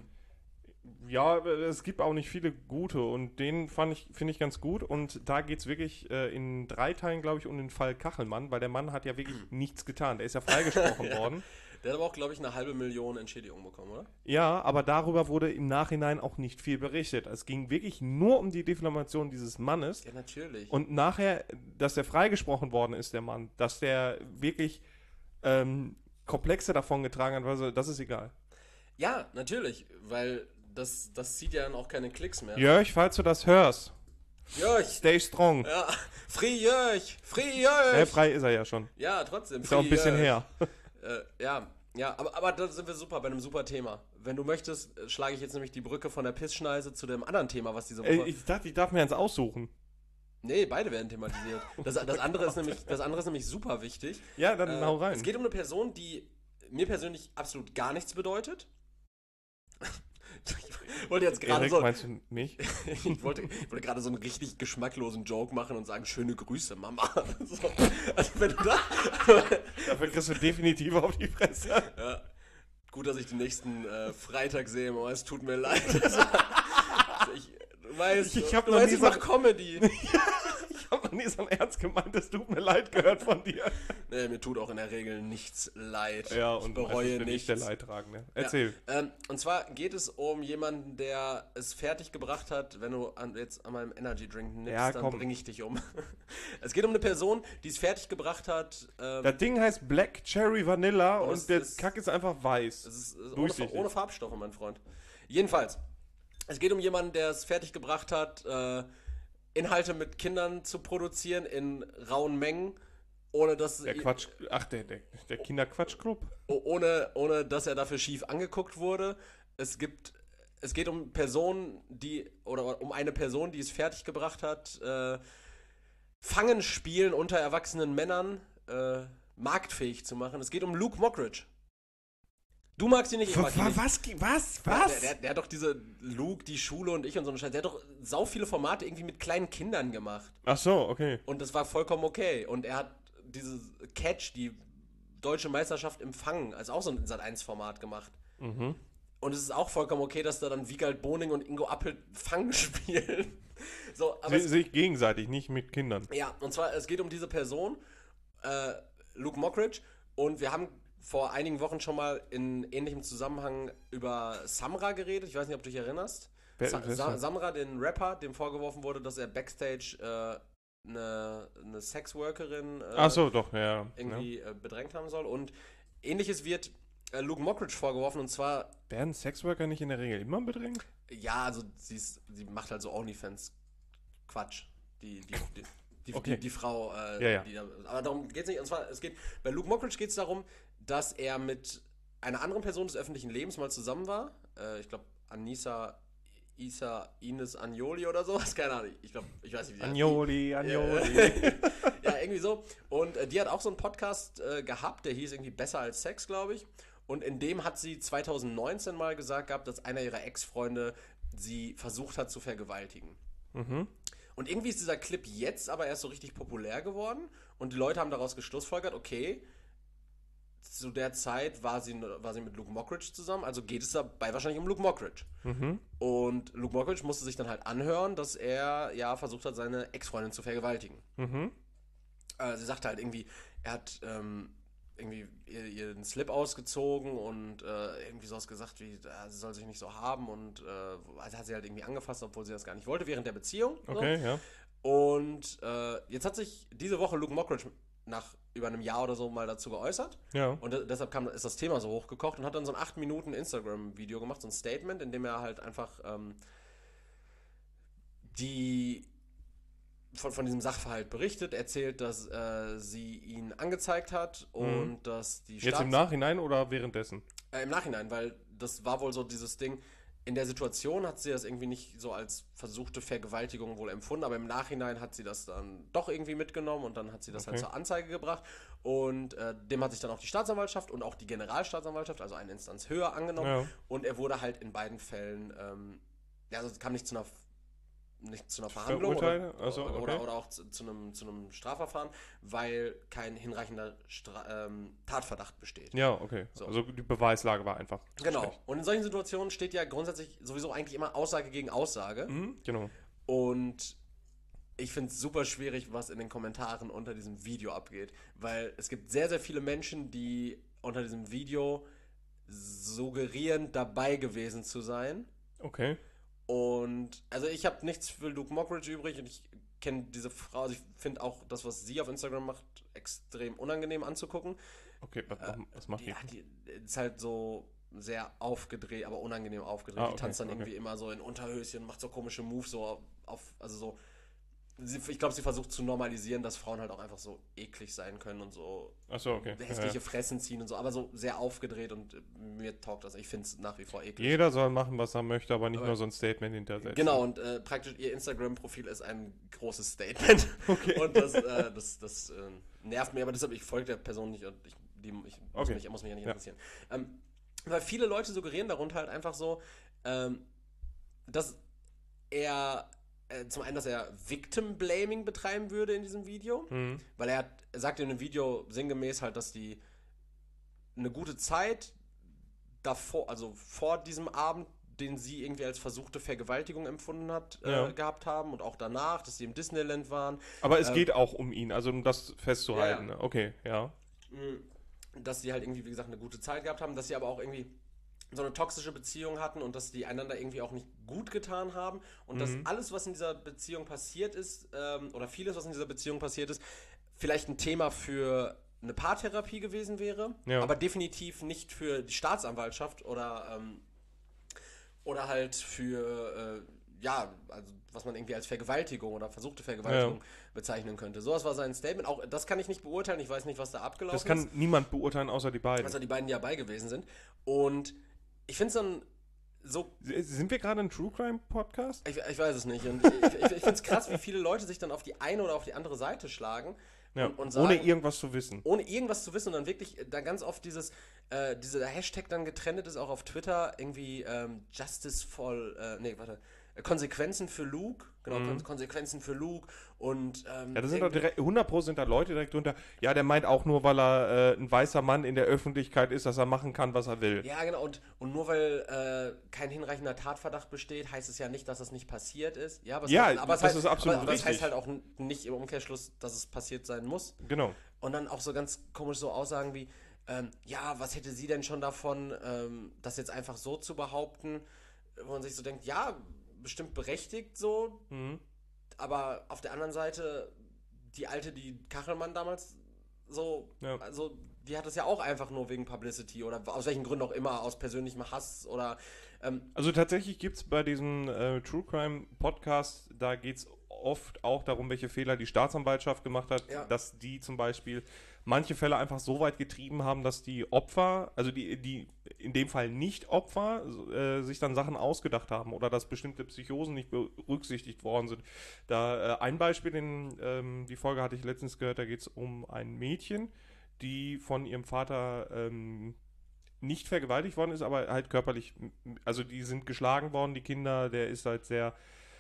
Ja, es gibt auch nicht viele gute und den finde ich ganz gut und da geht es wirklich in 3 Teilen, glaube ich, um den Fall Kachelmann, weil der Mann hat ja wirklich nichts getan. Der ist ja freigesprochen worden. Der hat aber auch, glaube ich, 500.000 Entschädigung bekommen, oder? Ja, aber darüber wurde im Nachhinein auch nicht viel berichtet. Es ging wirklich nur um die Diffamation dieses Mannes. Ja, natürlich. Und nachher, dass der freigesprochen worden ist, der Mann, dass der wirklich Komplexe davon getragen hat, also das ist egal. Ja, natürlich, weil das zieht ja dann auch keine Klicks mehr. Jörg, falls du das hörst. Jörg! Stay strong. Ja, Free Jörg! Frei ist er ja schon. Ja, trotzdem. Ist auch ein bisschen her. Ja, aber da sind wir super, bei einem super Thema. Wenn du möchtest, schlage ich jetzt nämlich die Brücke von der Pissschneise zu dem anderen Thema, was diese Woche... Ich dachte, ich darf mir eins aussuchen. Nee, beide werden thematisiert. Das andere ist nämlich super wichtig. Ja, dann hau rein. Es geht um eine Person, die mir persönlich absolut gar nichts bedeutet. wollte jetzt gerade Erik, so. meinst du mich? Ich wollte gerade so einen richtig geschmacklosen Joke machen und sagen, schöne Grüße, Mama. So. Also wenn du da. Dafür kriegst du definitiv auf die Fresse. Ja. Gut, dass ich den nächsten Freitag sehe, aber es tut mir leid. Du weißt, ich mache Comedy. Ich habe noch nie so ein ernst gemeintes Tut mir leid gehört von dir. Nee, mir tut auch in der Regel nichts leid. Ja, und ich bereue bin nichts. nicht der Leidtragende. Erzähl. Ja, und zwar geht es um jemanden, der es fertig gebracht hat, wenn du jetzt an meinem Energy Drink nimmst, Ja, dann bringe ich dich um. Es geht um eine Person, die es fertig gebracht hat. Das Ding heißt Black Cherry Vanilla und und der Kack ist einfach weiß. Es ist ohne Farbstoffe, mein Freund. Jedenfalls, es geht um jemanden, der es fertig gebracht hat, Inhalte mit Kindern zu produzieren in rauen Mengen, ohne dass der Kinderquatschclub. ohne dass er dafür schief angeguckt wurde. Es geht um um eine Person, die es fertig gebracht hat, Fangenspielen unter erwachsenen Männern marktfähig zu machen. Es geht um Luke Mockridge. Du magst ihn nicht, ich mag ihn nicht. Was? Der hat doch diese Luke, die Schule und ich und so einen Scheiß. Der hat doch sau viele Formate irgendwie mit kleinen Kindern gemacht. Ach so, okay. Und das war vollkommen okay. Und er hat diese Catch, die deutsche Meisterschaft im Fangen, als auch so ein Sat.1-Format gemacht. Mhm. Und es ist auch vollkommen okay, dass da dann Wiegald Boning und Ingo Appelt Fangen spielen. So, aber sich gegenseitig, nicht mit Kindern. ja, und zwar, es geht um diese Person, Luke Mockridge, und wir haben vor einigen Wochen schon mal in ähnlichem Zusammenhang über Samra geredet. Ich weiß nicht, ob du dich erinnerst. Samra, den Rapper, dem vorgeworfen wurde, dass er Backstage eine Sexworkerin Ach so, doch, ja. irgendwie bedrängt haben soll. Und ähnliches wird Luke Mockridge vorgeworfen, und zwar... Werden Sexworker nicht in der Regel immer bedrängt? Ja, also sie macht halt so OnlyFans-Quatsch. Okay. Die Frau, ja. Aber darum geht es nicht. Und zwar, bei Luke Mockridge geht es darum, dass er mit einer anderen Person des öffentlichen Lebens mal zusammen war. Ich glaube, Ines Agnoli oder sowas. Keine Ahnung. Ich weiß nicht, wie die Agnoli. Ja, irgendwie so. Und die hat auch so einen Podcast gehabt, der hieß irgendwie Besser als Sex, glaube ich. Und in dem hat sie 2019 mal gesagt gehabt, dass einer ihrer Ex-Freunde sie versucht hat zu vergewaltigen. Mhm. Und irgendwie ist dieser Clip jetzt aber erst so richtig populär geworden und die Leute haben daraus geschlussfolgert, okay, zu der Zeit war sie mit Luke Mockridge zusammen, also geht es dabei wahrscheinlich um Luke Mockridge. Mhm. Und Luke Mockridge musste sich dann halt anhören, dass er ja versucht hat, seine Ex-Freundin zu vergewaltigen. Mhm. Sie sagte halt irgendwie, er hat irgendwie ihr den Slip ausgezogen und irgendwie sowas gesagt wie, sie soll sich nicht so haben, und also hat sie halt irgendwie angefasst, obwohl sie das gar nicht wollte, während der Beziehung. Okay, so. ja. Und jetzt hat sich diese Woche Luke Mockridge nach über einem Jahr oder so mal dazu geäußert. Ja. Und deshalb ist das Thema so hochgekocht und hat dann so ein 8 Minuten Instagram-Video gemacht, so ein Statement, in dem er halt einfach von diesem Sachverhalt berichtet, erzählt, dass sie ihn angezeigt hat und dass die Jetzt im Nachhinein oder währenddessen? Im Nachhinein, weil das war wohl so dieses Ding, in der Situation hat sie das irgendwie nicht so als versuchte Vergewaltigung wohl empfunden, aber im Nachhinein hat sie das dann doch irgendwie mitgenommen und dann hat sie das halt zur Anzeige gebracht und dem hat sich dann auch die Staatsanwaltschaft und auch die Generalstaatsanwaltschaft, also eine Instanz höher, angenommen und er wurde halt in beiden Fällen, also es kam nicht zu einer Verhandlung oder auch zu einem Strafverfahren, weil kein hinreichender Tatverdacht besteht. Ja, okay. So. Also die Beweislage war einfach genau. schlecht. Und in solchen Situationen steht ja grundsätzlich sowieso eigentlich immer Aussage gegen Aussage. Mhm, genau. Und ich finde es super schwierig, was in den Kommentaren unter diesem Video abgeht, weil es gibt sehr, sehr viele Menschen, die unter diesem Video suggerieren, dabei gewesen zu sein. Okay. Und also ich habe nichts für Luke Mockridge übrig und ich kenne diese Frau, also ich finde auch das, was sie auf Instagram macht, extrem unangenehm anzugucken. Okay, was macht die? Die ist halt so sehr aufgedreht, aber unangenehm aufgedreht. Die tanzt dann irgendwie immer so in Unterhöschen, macht so komische Moves, so also so. Ich glaube, sie versucht zu normalisieren, dass Frauen halt auch einfach so eklig sein können und so hässliche Fressen ziehen und so, aber so sehr aufgedreht und mir taugt das. Ich finde es nach wie vor eklig. Jeder soll machen, was er möchte, aber nicht nur so ein Statement hintersetzen. Genau, und praktisch ihr Instagram-Profil ist ein großes Statement. Okay. Und das nervt mich, aber deshalb, ich folge der Person nicht und ich muss mich ja nicht interessieren. Weil viele Leute suggerieren darunter halt einfach so, dass er zum einen, dass er Victim-Blaming betreiben würde in diesem Video, weil er sagt in dem Video sinngemäß halt, dass die eine gute Zeit davor, also vor diesem Abend, den sie irgendwie als versuchte Vergewaltigung empfunden hat, gehabt haben und auch danach, dass sie im Disneyland waren. Aber es geht auch um ihn, also um das festzuhalten. Ja. Okay, ja. Dass sie halt irgendwie, wie gesagt, eine gute Zeit gehabt haben, dass sie aber auch irgendwie so eine toxische Beziehung hatten und dass die einander irgendwie auch nicht gut getan haben und dass alles, was in dieser Beziehung passiert ist, oder vieles, was in dieser Beziehung passiert ist, vielleicht ein Thema für eine Paartherapie gewesen wäre, aber definitiv nicht für die Staatsanwaltschaft oder halt für, also was man irgendwie als Vergewaltigung oder versuchte Vergewaltigung bezeichnen könnte. Sowas war sein Statement. Auch das kann ich nicht beurteilen. Ich weiß nicht, was da abgelaufen ist. Das kann niemand beurteilen, außer die beiden. Also die beiden, die dabei gewesen sind. Und ich finde es dann so... Sind wir gerade ein True Crime Podcast? Ich weiß es nicht. Und ich finde es krass, wie viele Leute sich dann auf die eine oder auf die andere Seite schlagen. Und sagen, ohne irgendwas zu wissen. Ohne irgendwas zu wissen und dann wirklich da ganz oft dieser Hashtag dann getrennt ist, auch auf Twitter, irgendwie Justice for, Konsequenzen für Luke, Konsequenzen für Luke und da sind doch direkt, 100% sind da Leute direkt drunter, ja, der meint auch nur, weil er ein weißer Mann in der Öffentlichkeit ist, dass er machen kann, was er will. Ja, genau, und nur weil kein hinreichender Tatverdacht besteht, heißt es ja nicht, dass das nicht passiert ist. Ja, aber das ist absolut richtig. Aber das heißt halt auch nicht im Umkehrschluss, dass es passiert sein muss. Genau. Und dann auch so ganz komisch so Aussagen wie, was hätte sie denn schon davon, das jetzt einfach so zu behaupten, wo man sich so denkt, ja, bestimmt berechtigt so, aber auf der anderen Seite, die Kachelmann damals so, also die hat es ja auch einfach nur wegen Publicity oder aus welchen Gründen auch immer, aus persönlichem Hass oder... Also tatsächlich gibt es bei diesem True Crime Podcast, da geht es oft auch darum, welche Fehler die Staatsanwaltschaft gemacht hat, dass die zum Beispiel manche Fälle einfach so weit getrieben haben, dass die Opfer, also die in dem Fall nicht Opfer, sich dann Sachen ausgedacht haben oder dass bestimmte Psychosen nicht berücksichtigt worden sind. Da ein Beispiel, die Folge hatte ich letztens gehört, da geht es um ein Mädchen, die von ihrem Vater nicht vergewaltigt worden ist, aber halt körperlich, also die sind geschlagen worden, die Kinder, der ist halt sehr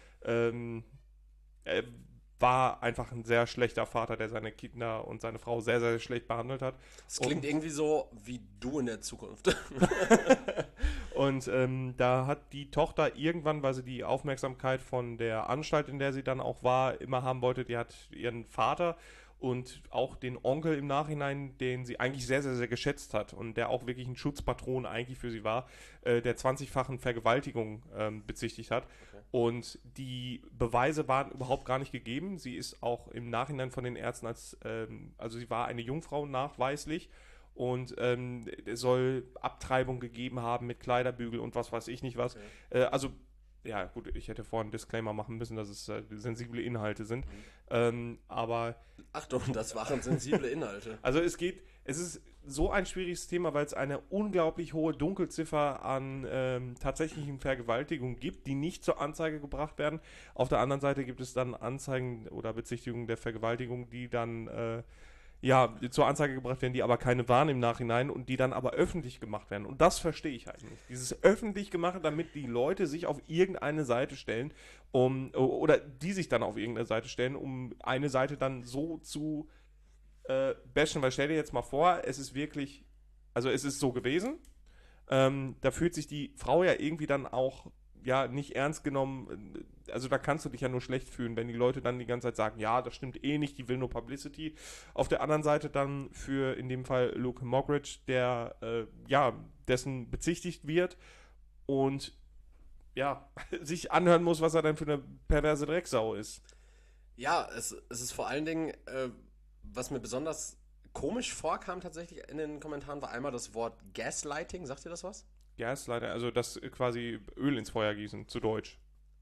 war einfach ein sehr schlechter Vater, der seine Kinder und seine Frau sehr, sehr schlecht behandelt hat. Das klingt irgendwie so wie du in der Zukunft. Und da hat die Tochter irgendwann, weil sie die Aufmerksamkeit von der Anstalt, in der sie dann auch war, immer haben wollte, die hat ihren Vater und auch den Onkel im Nachhinein, den sie eigentlich sehr, sehr, sehr geschätzt hat und der auch wirklich ein Schutzpatron eigentlich für sie war, der 20-fachen Vergewaltigung bezichtigt hat. Okay. Und die Beweise waren überhaupt gar nicht gegeben. Sie ist auch im Nachhinein von den Ärzten also sie war eine Jungfrau nachweislich und es soll Abtreibung gegeben haben mit Kleiderbügel und was weiß ich nicht was. Okay. Ja, gut, ich hätte vorhin einen Disclaimer machen müssen, dass es sensible Inhalte sind. Aber. Achtung, das waren sensible Inhalte. Also es ist so ein schwieriges Thema, weil es eine unglaublich hohe Dunkelziffer an tatsächlichen Vergewaltigungen gibt, die nicht zur Anzeige gebracht werden. Auf der anderen Seite gibt es dann Anzeigen oder Bezichtigungen der Vergewaltigung, die dann zur Anzeige gebracht werden, die aber keine waren im Nachhinein und die dann aber öffentlich gemacht werden. Und das verstehe ich halt nicht. Dieses öffentlich gemachte, damit die Leute sich auf irgendeine Seite stellen, oder die sich dann auf irgendeine Seite stellen, um eine Seite dann so zu bashen. Weil stell dir jetzt mal vor, es ist wirklich, also es ist so gewesen, da fühlt sich die Frau ja irgendwie dann auch nicht ernst genommen, also da kannst du dich ja nur schlecht fühlen, wenn die Leute dann die ganze Zeit sagen, ja, das stimmt eh nicht, die will nur Publicity. Auf der anderen Seite dann für, in dem Fall, Luke Mockridge, der, dessen bezichtigt wird und, sich anhören muss, was er dann für eine perverse Drecksau ist. Ja, es ist vor allen Dingen, was mir besonders komisch vorkam tatsächlich in den Kommentaren, war einmal das Wort Gaslighting. Sagt ihr das was? Gaslighting, also das quasi Öl ins Feuer gießen, zu Deutsch.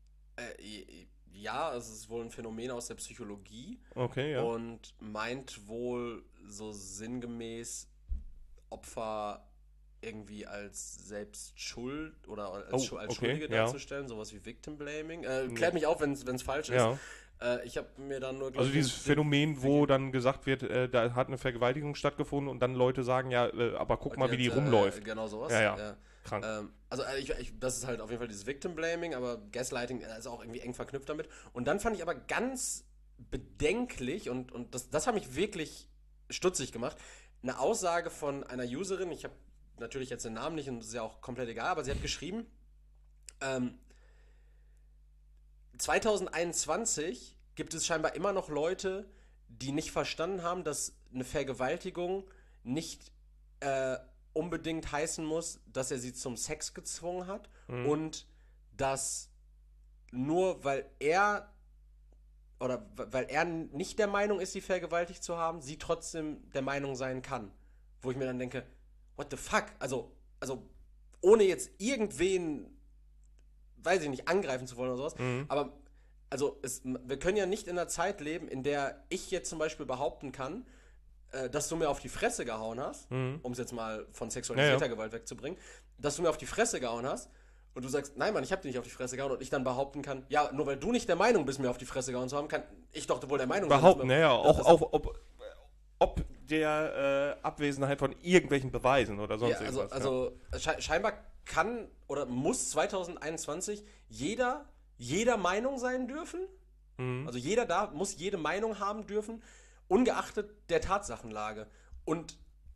Ja, es ist wohl ein Phänomen aus der Psychologie. Okay, ja. Und meint wohl so sinngemäß Opfer irgendwie als selbst schuld oder als Schuldige darzustellen, sowas wie Victim Blaming. Klärt mich auf, wenn es falsch ist. Ja. Ich habe mir dann nur... Also dieses Phänomen, wo dann gesagt wird, da hat eine Vergewaltigung stattgefunden und dann Leute sagen, aber guck mal, wie die rumläuft. Genau sowas. Ja. Krank. Also das ist halt auf jeden Fall dieses Victim Blaming, aber Gaslighting ist auch irgendwie eng verknüpft damit. Und dann fand ich aber ganz bedenklich und das hat mich wirklich stutzig gemacht, eine Aussage von einer Userin, ich habe natürlich jetzt den Namen nicht und das ist ja auch komplett egal, aber sie hat geschrieben, 2021 gibt es scheinbar immer noch Leute, die nicht verstanden haben, dass eine Vergewaltigung nicht unbedingt heißen muss, dass er sie zum Sex gezwungen hat und dass nur weil er nicht der Meinung ist, sie vergewaltigt zu haben, sie trotzdem der Meinung sein kann. Wo ich mir dann denke, what the fuck? Also ohne jetzt irgendwen, weiß ich nicht, angreifen zu wollen oder sowas, aber wir können ja nicht in einer Zeit leben, in der ich jetzt zum Beispiel behaupten kann, dass du mir auf die Fresse gehauen hast, um es jetzt mal von sexualisierter Gewalt wegzubringen, dass du mir auf die Fresse gehauen hast und du sagst, nein Mann, ich hab dir nicht auf die Fresse gehauen und ich dann behaupten kann, ja, nur weil du nicht der Meinung bist, mir auf die Fresse gehauen zu haben, kann ich doch wohl der Meinung sein. Behaupten, ob der Abwesenheit von irgendwelchen Beweisen oder sonst irgendwas. Also scheinbar kann oder muss 2021 jeder Meinung sein dürfen. Also jeder muss jede Meinung haben dürfen, ungeachtet der Tatsachenlage. Und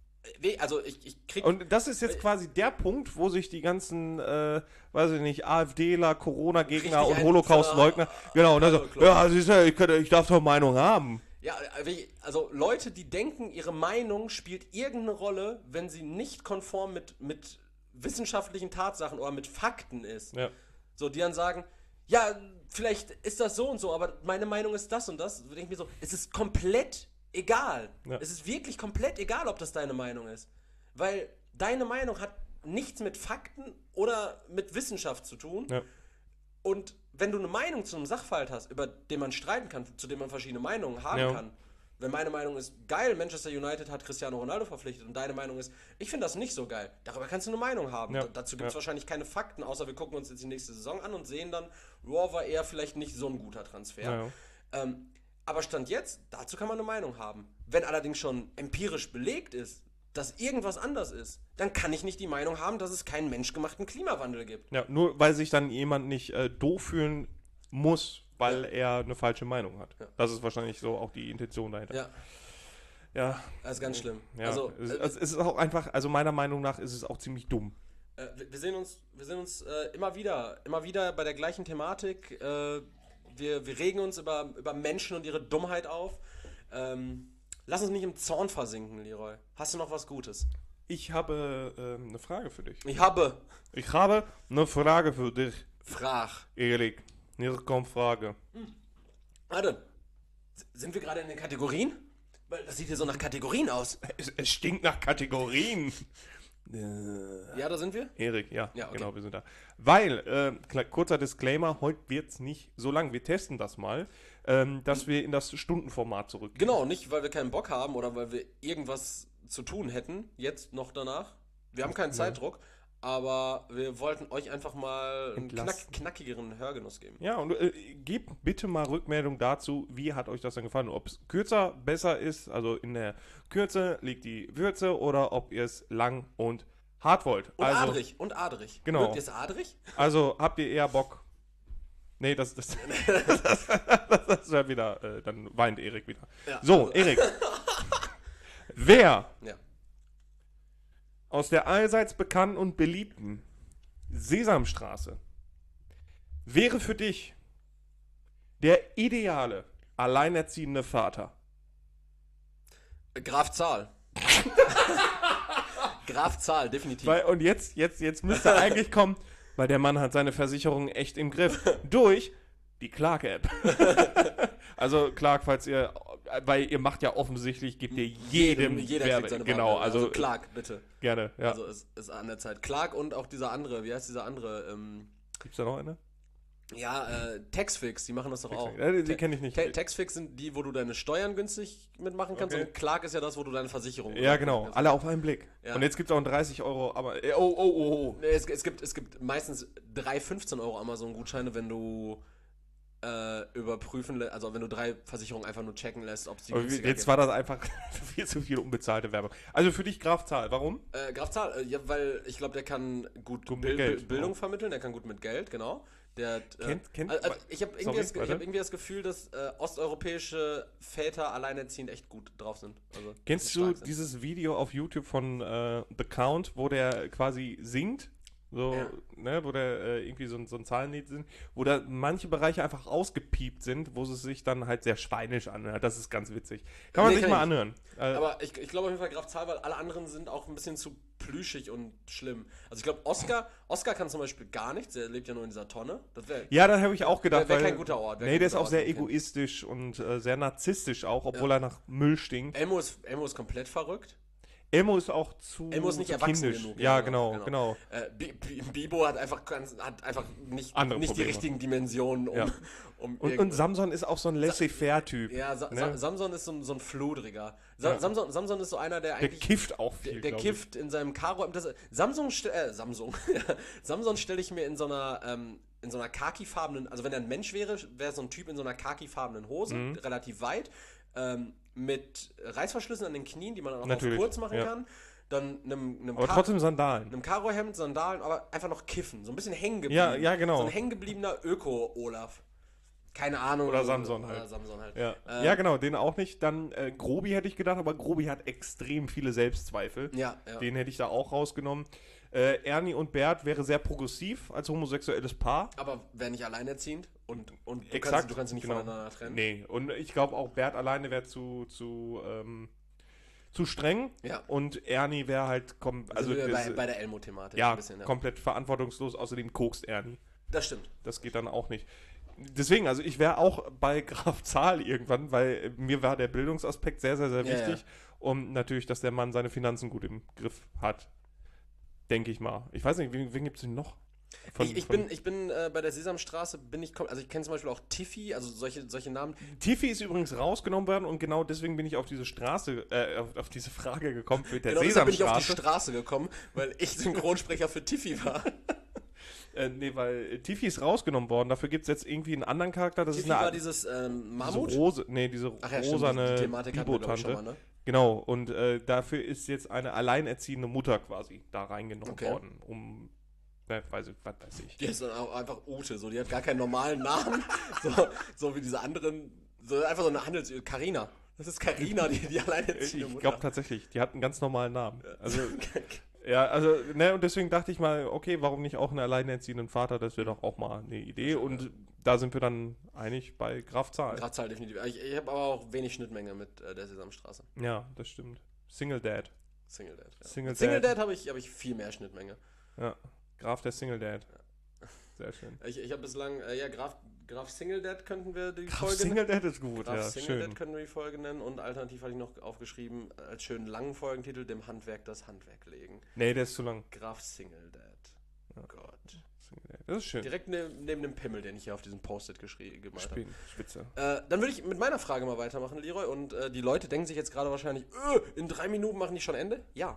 ich krieg... Und das ist jetzt quasi der Punkt, wo sich die ganzen, weiß ich nicht, AfDler, Corona-Gegner und Holocaust-Leugner, genau, und dann so, ja, siehst du, ich darf doch Meinung haben. Ja, also Leute, die denken, ihre Meinung spielt irgendeine Rolle, wenn sie nicht konform mit wissenschaftlichen Tatsachen oder mit Fakten ist. Ja. So, die dann sagen, ja, vielleicht ist das so und so, aber meine Meinung ist das und das. Da denke ich mir so, es ist komplett egal. Ja. Es ist wirklich komplett egal, ob das deine Meinung ist. Weil deine Meinung hat nichts mit Fakten oder mit Wissenschaft zu tun. Ja. Und wenn du eine Meinung zu einem Sachverhalt hast, über den man streiten kann, zu dem man verschiedene Meinungen haben kann, wenn meine Meinung ist, geil, Manchester United hat Cristiano Ronaldo verpflichtet und deine Meinung ist, ich finde das nicht so geil, darüber kannst du eine Meinung haben. Ja. Dazu gibt es wahrscheinlich keine Fakten, außer wir gucken uns jetzt die nächste Saison an und sehen dann, war eher vielleicht nicht so ein guter Transfer. Ja. Aber Stand jetzt, dazu kann man eine Meinung haben. Wenn allerdings schon empirisch belegt ist, dass irgendwas anders ist, dann kann ich nicht die Meinung haben, dass es keinen menschgemachten Klimawandel gibt. Ja, nur weil sich dann jemand nicht doof fühlen muss, weil er eine falsche Meinung hat. Ja. Das ist wahrscheinlich so auch die Intention dahinter. Ja. Ja. Das ist ganz schlimm. Ja. Also, es ist auch einfach, also meiner Meinung nach ist es auch ziemlich dumm. Wir sehen uns immer wieder bei der gleichen Thematik. Wir regen uns über Menschen und ihre Dummheit auf. Lass uns nicht im Zorn versinken, Leroy. Hast du noch was Gutes? Ich habe eine Frage für dich. Ich habe eine Frage für dich. Frag. Erik, hier kommt Frage. Warte, sind wir gerade in den Kategorien? Weil das sieht hier so nach Kategorien aus. Es stinkt nach Kategorien. Ja, da sind wir? Erik, ja, okay. Genau, wir sind da. Weil, kurzer Disclaimer, heute wird es nicht so lang. Wir testen das mal, dass wir in das Stundenformat zurückgehen. Genau, nicht weil wir keinen Bock haben oder weil wir irgendwas zu tun hätten, jetzt noch danach. Wir haben keinen Zeitdruck, aber wir wollten euch einfach mal einen knackigeren Hörgenuss geben. Ja, und gebt bitte mal Rückmeldung dazu, wie hat euch das denn gefallen? Ob es kürzer besser ist, also in der Kürze liegt die Würze, oder ob ihr es lang und hart wollt. Und adrig. Genau. Mögt ihr es adrig? Also habt ihr eher Bock? Nee, das wäre wieder, dann weint Erik wieder. Ja, so, also. Erik. Wer aus der allseits bekannten und beliebten Sesamstraße wäre für dich der ideale alleinerziehende Vater? Graf Zahl. Graf Zahl, definitiv. Und jetzt müsste eigentlich kommen, weil der Mann hat seine Versicherung echt im Griff. Durch die Clark-App. Also Clark, weil ihr macht ja offensichtlich, gebt ihr jedem kriegt seine genau, also Clark, bitte. Gerne, ja. Also es ist an der Zeit. Clark und auch dieser andere, wie heißt dieser andere? Gibt's da noch eine? Ja, Taxfix, die machen das doch auch. Die kenne ich nicht. Taxfix sind die, wo du deine Steuern günstig mitmachen kannst, und Clark ist ja das, wo du deine Versicherung ja, genau, alle auf einen Blick. Ja. Und jetzt gibt es auch einen 30 €, aber Es gibt meistens 3 15 € Amazon-Gutscheine, wenn du überprüfen lässt, also wenn du 3 Versicherungen einfach nur checken lässt, ob es die Jetzt war das einfach viel zu viel unbezahlte Werbung. Also für dich Graf Zahl, warum? Graf Zahl, ja, weil ich glaube, der kann gut mit Geld. Bildung vermitteln, der kann gut mit Geld, genau. Der hat, ich habe irgendwie das Gefühl, dass osteuropäische Väter alleinerziehend echt gut drauf sind. Also, kennst du dieses Video auf YouTube von The Count, wo der quasi singt? So, Ja. ne, wo der irgendwie so ein Zahlenlied sind, wo da manche Bereiche einfach ausgepiept sind, wo es sich dann halt sehr schweinisch anhört. Das ist ganz witzig. Kann man sich mal anhören. Aber ich glaube auf jeden Fall Graf Zahl, weil alle anderen sind auch ein bisschen zu plüschig und schlimm. Also ich glaube, Oscar kann zum Beispiel gar nichts, der lebt ja nur in dieser Tonne. Ja, da habe ich auch gedacht. Wäre kein guter Ort. Nee, der ist auch sehr egoistisch und sehr narzisstisch auch, obwohl er nach Müll stinkt. Elmo ist komplett verrückt. Elmo ist auch Elmo ist nicht erwachsen kindisch. genug. Ja, genau. Bibo hat einfach nicht die richtigen Dimensionen, und Samson ist auch so ein Laissez-faire-Typ. Ja, Samson ist so ein Fludriger. Samson ist so einer, der eigentlich... Der kifft auch viel, Der kifft in seinem Karo... Samson stelle ich mir in so einer khakifarbenen... Also wenn er ein Mensch wäre so ein Typ in so einer khakifarbenen Hose, relativ weit, mit Reißverschlüssen an den Knien, die man dann auch auf kurz machen kann. Dann aber trotzdem Sandalen. Einem Karohemd, Sandalen, aber einfach noch kiffen. So ein bisschen hängen geblieben. Ja, genau. So ein hängen gebliebener Öko-Olaf. Keine Ahnung. Oder Samson halt. Ja, genau, den auch nicht. Dann Grobi hätte ich gedacht, aber Grobi hat extrem viele Selbstzweifel. Ja. Den hätte ich da auch rausgenommen. Ernie und Bert wäre sehr progressiv als homosexuelles Paar. Aber wäre nicht alleinerziehend und du Exakt, kannst sie nicht voneinander trennen. Nee, und ich glaube auch Bert alleine wäre zu streng. Ja. Und Ernie wäre halt bei der Elmo-Thematik ja, ein bisschen. Ja, komplett verantwortungslos. Außerdem kokst Ernie. Das stimmt. Das geht dann auch nicht. Deswegen, also ich wäre auch bei Graf Zahl irgendwann, weil mir war der Bildungsaspekt sehr, sehr, sehr wichtig. Ja. Und natürlich, dass der Mann seine Finanzen gut im Griff hat. Denke ich mal. Ich weiß nicht, wen gibt es denn noch? Ich bin bei der Sesamstraße, also ich kenne zum Beispiel auch Tiffy, also solche Namen. Tiffy ist übrigens rausgenommen worden und genau deswegen bin ich auf diese auf diese Frage gekommen für der Sesamstraße. Sesamstraße. Bin ich auf die Straße gekommen, weil ich Synchronsprecher für Tiffy war. Nee, weil Tiffy ist rausgenommen worden. Dafür gibt es jetzt irgendwie einen anderen Charakter. Das Tiffy ist eine war dieses Mammut? Diese rosane Bibo-Tante. Ne? Genau, und dafür ist jetzt eine alleinerziehende Mutter quasi da reingenommen worden, was weiß ich. Die ist dann auch einfach Ute, so, die hat gar keinen normalen Namen, so wie diese anderen, so einfach so eine Carina. Das ist Carina, die alleinerziehende Mutter. Ich glaube tatsächlich, die hat einen ganz normalen Namen. Also, ja, also, ne, und deswegen dachte ich mal, okay, warum nicht auch einen alleinerziehenden Vater, das wäre doch auch mal eine Idee. Und da sind wir dann einig bei Graf Zahl. Graf Zahl, definitiv. Ich habe aber auch wenig Schnittmenge mit der Sesamstraße. Ja, das stimmt. Single Dad. Ja. Single Dad habe ich viel mehr Schnittmenge. Ja, Graf der Single Dad. Ja. Sehr schön. Ich habe bislang, Graf Single Dad könnten wir die Graf Folge nennen. Single Dad ist gut, Graf ja, Single schön. Dad können wir die Folge nennen und alternativ hatte ich noch aufgeschrieben, als schönen langen Folgentitel, dem Handwerk das Handwerk legen. Nee, der ist zu lang. Graf Single Dad. Ja. Gott. Das ist schön. Direkt neben dem Pimmel, den ich hier auf diesem Post-it gemalt habe. Spitze. Dann würde ich mit meiner Frage mal weitermachen, Leroy. Und die Leute denken sich jetzt gerade wahrscheinlich, in 3 Minuten machen die schon Ende? Ja.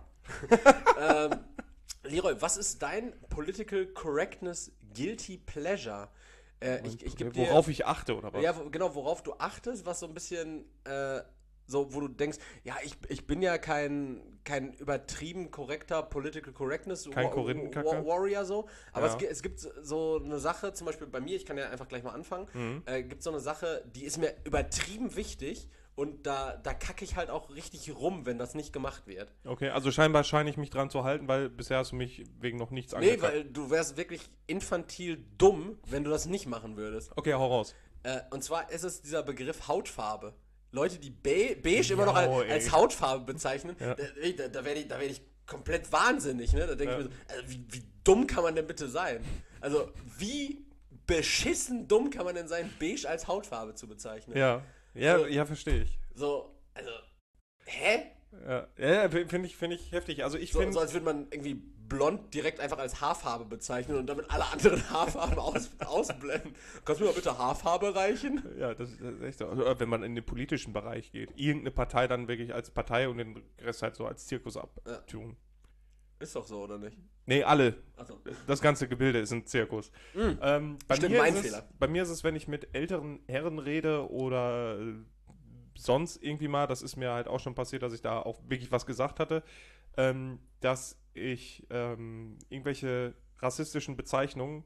Leroy, was ist dein Political Correctness Guilty Pleasure? Worauf ich achte, oder was? Ja, genau, worauf du achtest, was so ein bisschen... wo du denkst, ja, ich bin ja kein übertrieben korrekter Political Correctness Warrior so, aber es gibt so eine Sache, zum Beispiel bei mir, ich kann ja einfach gleich mal anfangen, gibt so eine Sache, die ist mir übertrieben wichtig und da kacke ich halt auch richtig rum, wenn das nicht gemacht wird. Okay, also scheinbar scheine ich mich dran zu halten, weil bisher hast du mich wegen noch nichts angekackt. Nee, weil du wärst wirklich infantil dumm, wenn du das nicht machen würdest. Okay, hau raus. Und zwar ist es dieser Begriff Hautfarbe. Leute, die beige immer noch als Hautfarbe bezeichnen, da werde ich komplett wahnsinnig, ne? Da denke ich mir so, also wie dumm kann man denn bitte sein? Also, wie beschissen dumm kann man denn sein, beige als Hautfarbe zu bezeichnen? Ja, verstehe ich. So, also, hä? Ja, finde ich heftig. Also ich finde... So als würde man irgendwie blond direkt einfach als Haarfarbe bezeichnen und damit alle anderen Haarfarben ausblenden. Kannst du mir mal bitte Haarfarbe reichen? Ja, das ist echt so. Also, wenn man in den politischen Bereich geht. Irgendeine Partei dann wirklich als Partei und den Rest halt so als Zirkus abtun. Ist doch so, oder nicht? Nee, alle. Achso. Das ganze Gebilde ist ein Zirkus. Stimmt, mein Fehler. Bei mir ist es, wenn ich mit älteren Herren rede oder sonst irgendwie mal, das ist mir halt auch schon passiert, dass ich da auch wirklich was gesagt hatte, dass ich irgendwelche rassistischen Bezeichnungen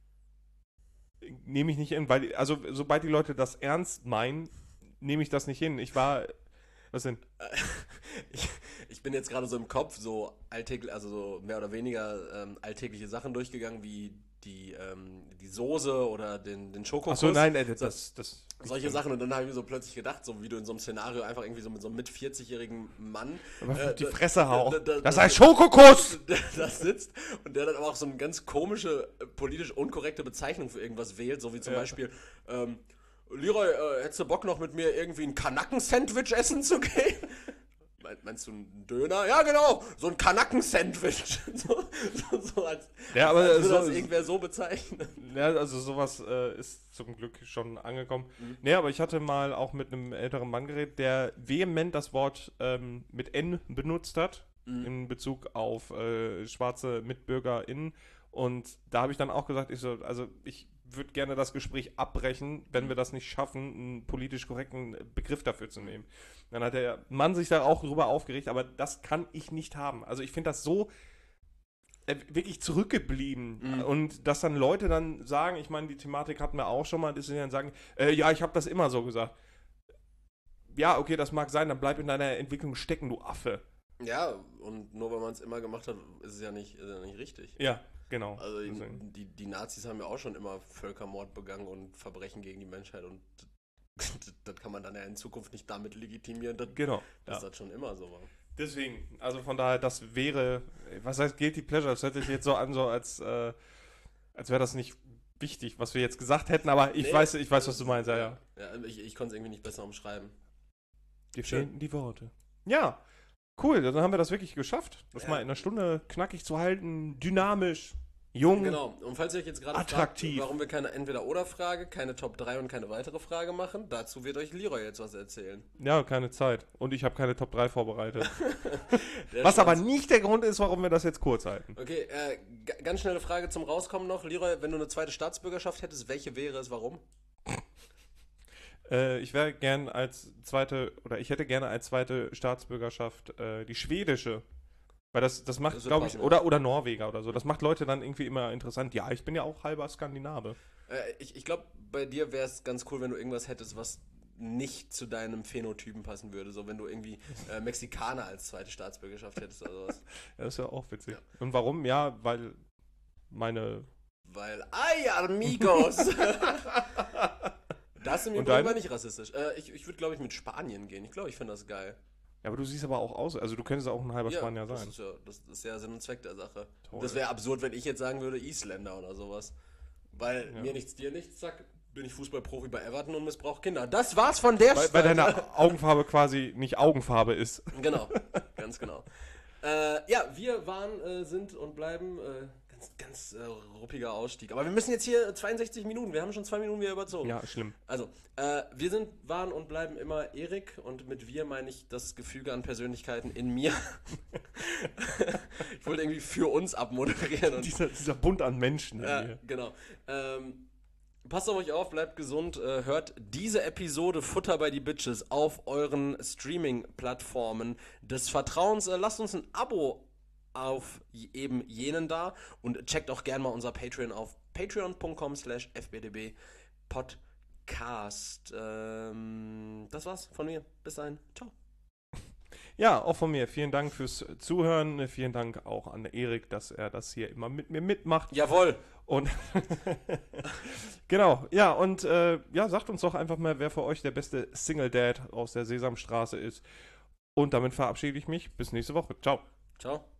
nehme ich nicht hin, weil, also sobald die Leute das ernst meinen, nehme ich das nicht hin. Was denn? Ich bin jetzt gerade so im Kopf so alltäglich, also so mehr oder weniger alltägliche Sachen durchgegangen, wie die Soße oder den Schokokuss. Achso, nein, solche Sachen. Und dann habe ich mir so plötzlich gedacht, so wie du in so einem Szenario einfach irgendwie so mit so einem mit 40-jährigen Mann die Fresse hau. Das heißt Schokokuss! Der da sitzt und der dann aber auch so eine ganz komische, politisch unkorrekte Bezeichnung für irgendwas wählt, so wie zum Beispiel Leroy, hättest du Bock noch mit mir irgendwie ein Kanaken-Sandwich essen zu gehen? Meinst du einen Döner? Ja, genau, so ein Kanaken-Sandwich. so als würde das irgendwer so bezeichnen. Ja, also sowas ist zum Glück schon angekommen. Nee, aber ich hatte mal auch mit einem älteren Mann geredet, der vehement das Wort mit N benutzt hat, in Bezug auf schwarze MitbürgerInnen. Und da habe ich dann auch gesagt, ich würde gerne das Gespräch abbrechen, wenn wir das nicht schaffen, einen politisch korrekten Begriff dafür zu nehmen. Dann hat der Mann sich da auch drüber aufgeregt, aber das kann ich nicht haben. Also ich finde das so wirklich zurückgeblieben. Und dass dann Leute dann sagen, ich meine, die Thematik hatten wir auch schon mal, dass sie dann sagen, ja, ich habe das immer so gesagt. Ja, okay, das mag sein, dann bleib in deiner Entwicklung stecken, du Affe. Ja, und nur weil man es immer gemacht hat, ist es ja nicht richtig. Ja, genau. Also die Nazis haben ja auch schon immer Völkermord begangen und Verbrechen gegen die Menschheit und das kann man dann ja in Zukunft nicht damit legitimieren, dass das schon immer so war. Deswegen, also von daher, das wäre, was heißt Guilty Pleasure? Das hört sich jetzt so an, so als wäre das nicht wichtig, was wir jetzt gesagt hätten, aber ich weiß, was du meinst, ja. Ja, ich konnte es irgendwie nicht besser umschreiben. Dir fehlten die Worte. Ja, cool, dann haben wir das wirklich geschafft, das mal in einer Stunde knackig zu halten, dynamisch, jung, genau. Und falls ihr euch jetzt gerade fragt, warum wir keine Entweder-Oder-Frage, keine Top 3 und keine weitere Frage machen, dazu wird euch Leroy jetzt was erzählen. Ja, keine Zeit. Und ich habe keine Top 3 vorbereitet. Was aber nicht der Grund ist, warum wir das jetzt kurz halten. Okay, ganz schnelle Frage zum Rauskommen noch. Leroy, wenn du eine zweite Staatsbürgerschaft hättest, welche wäre es, warum? Ich hätte gerne als zweite Staatsbürgerschaft die schwedische. Weil das macht, glaube ich, oder Norweger oder so. Das macht Leute dann irgendwie immer interessant. Ja, ich bin ja auch halber Skandinave. Ich glaube, bei dir wäre es ganz cool, wenn du irgendwas hättest, was nicht zu deinem Phänotypen passen würde. So, wenn du irgendwie Mexikaner als zweite Staatsbürgerschaft hättest oder sowas. Ja, das ist ja auch witzig. Ja. Und warum? Ja, weil ay, amigos! Das ist mir übrigens nicht rassistisch. Ich würde, glaube ich, mit Spanien gehen. Ich glaube, ich finde das geil. Ja, aber du siehst aber auch aus, also du könntest auch ein halber Spanier sein. Das ist ja Sinn und Zweck der Sache. Toll. Das wäre absurd, wenn ich jetzt sagen würde, Isländer oder sowas. Weil mir nichts, dir nichts, zack, bin ich Fußballprofi bei Everton und missbrauche Kinder. Das war's von der Stelle. Weil deine Augenfarbe quasi nicht Augenfarbe ist. Genau, ganz genau. Wir waren, sind und bleiben ganz ruppiger Ausstieg. Aber wir müssen jetzt hier 62 Minuten, wir haben schon 2 Minuten wieder überzogen. Ja, schlimm. Also, wir waren und bleiben immer Erik und mit wir meine ich das Gefüge an Persönlichkeiten in mir. Ich wollte irgendwie für uns abmoderieren. Und dieser Bund an Menschen. Genau. Passt auf euch auf, bleibt gesund, hört diese Episode Futter bei die Bitches auf euren Streaming-Plattformen des Vertrauens. Lasst uns ein Abo auf eben jenen da und checkt auch gerne mal unser Patreon auf patreon.com/fbdb-podcast. Das war's von mir. Bis dahin. Ciao. Ja, auch von mir. Vielen Dank fürs Zuhören. Vielen Dank auch an Erik, dass er das hier immer mit mir mitmacht. Jawohl. Und genau, ja, und sagt uns doch einfach mal, wer für euch der beste Single Dad aus der Sesamstraße ist. Und damit verabschiede ich mich. Bis nächste Woche. Ciao. Ciao.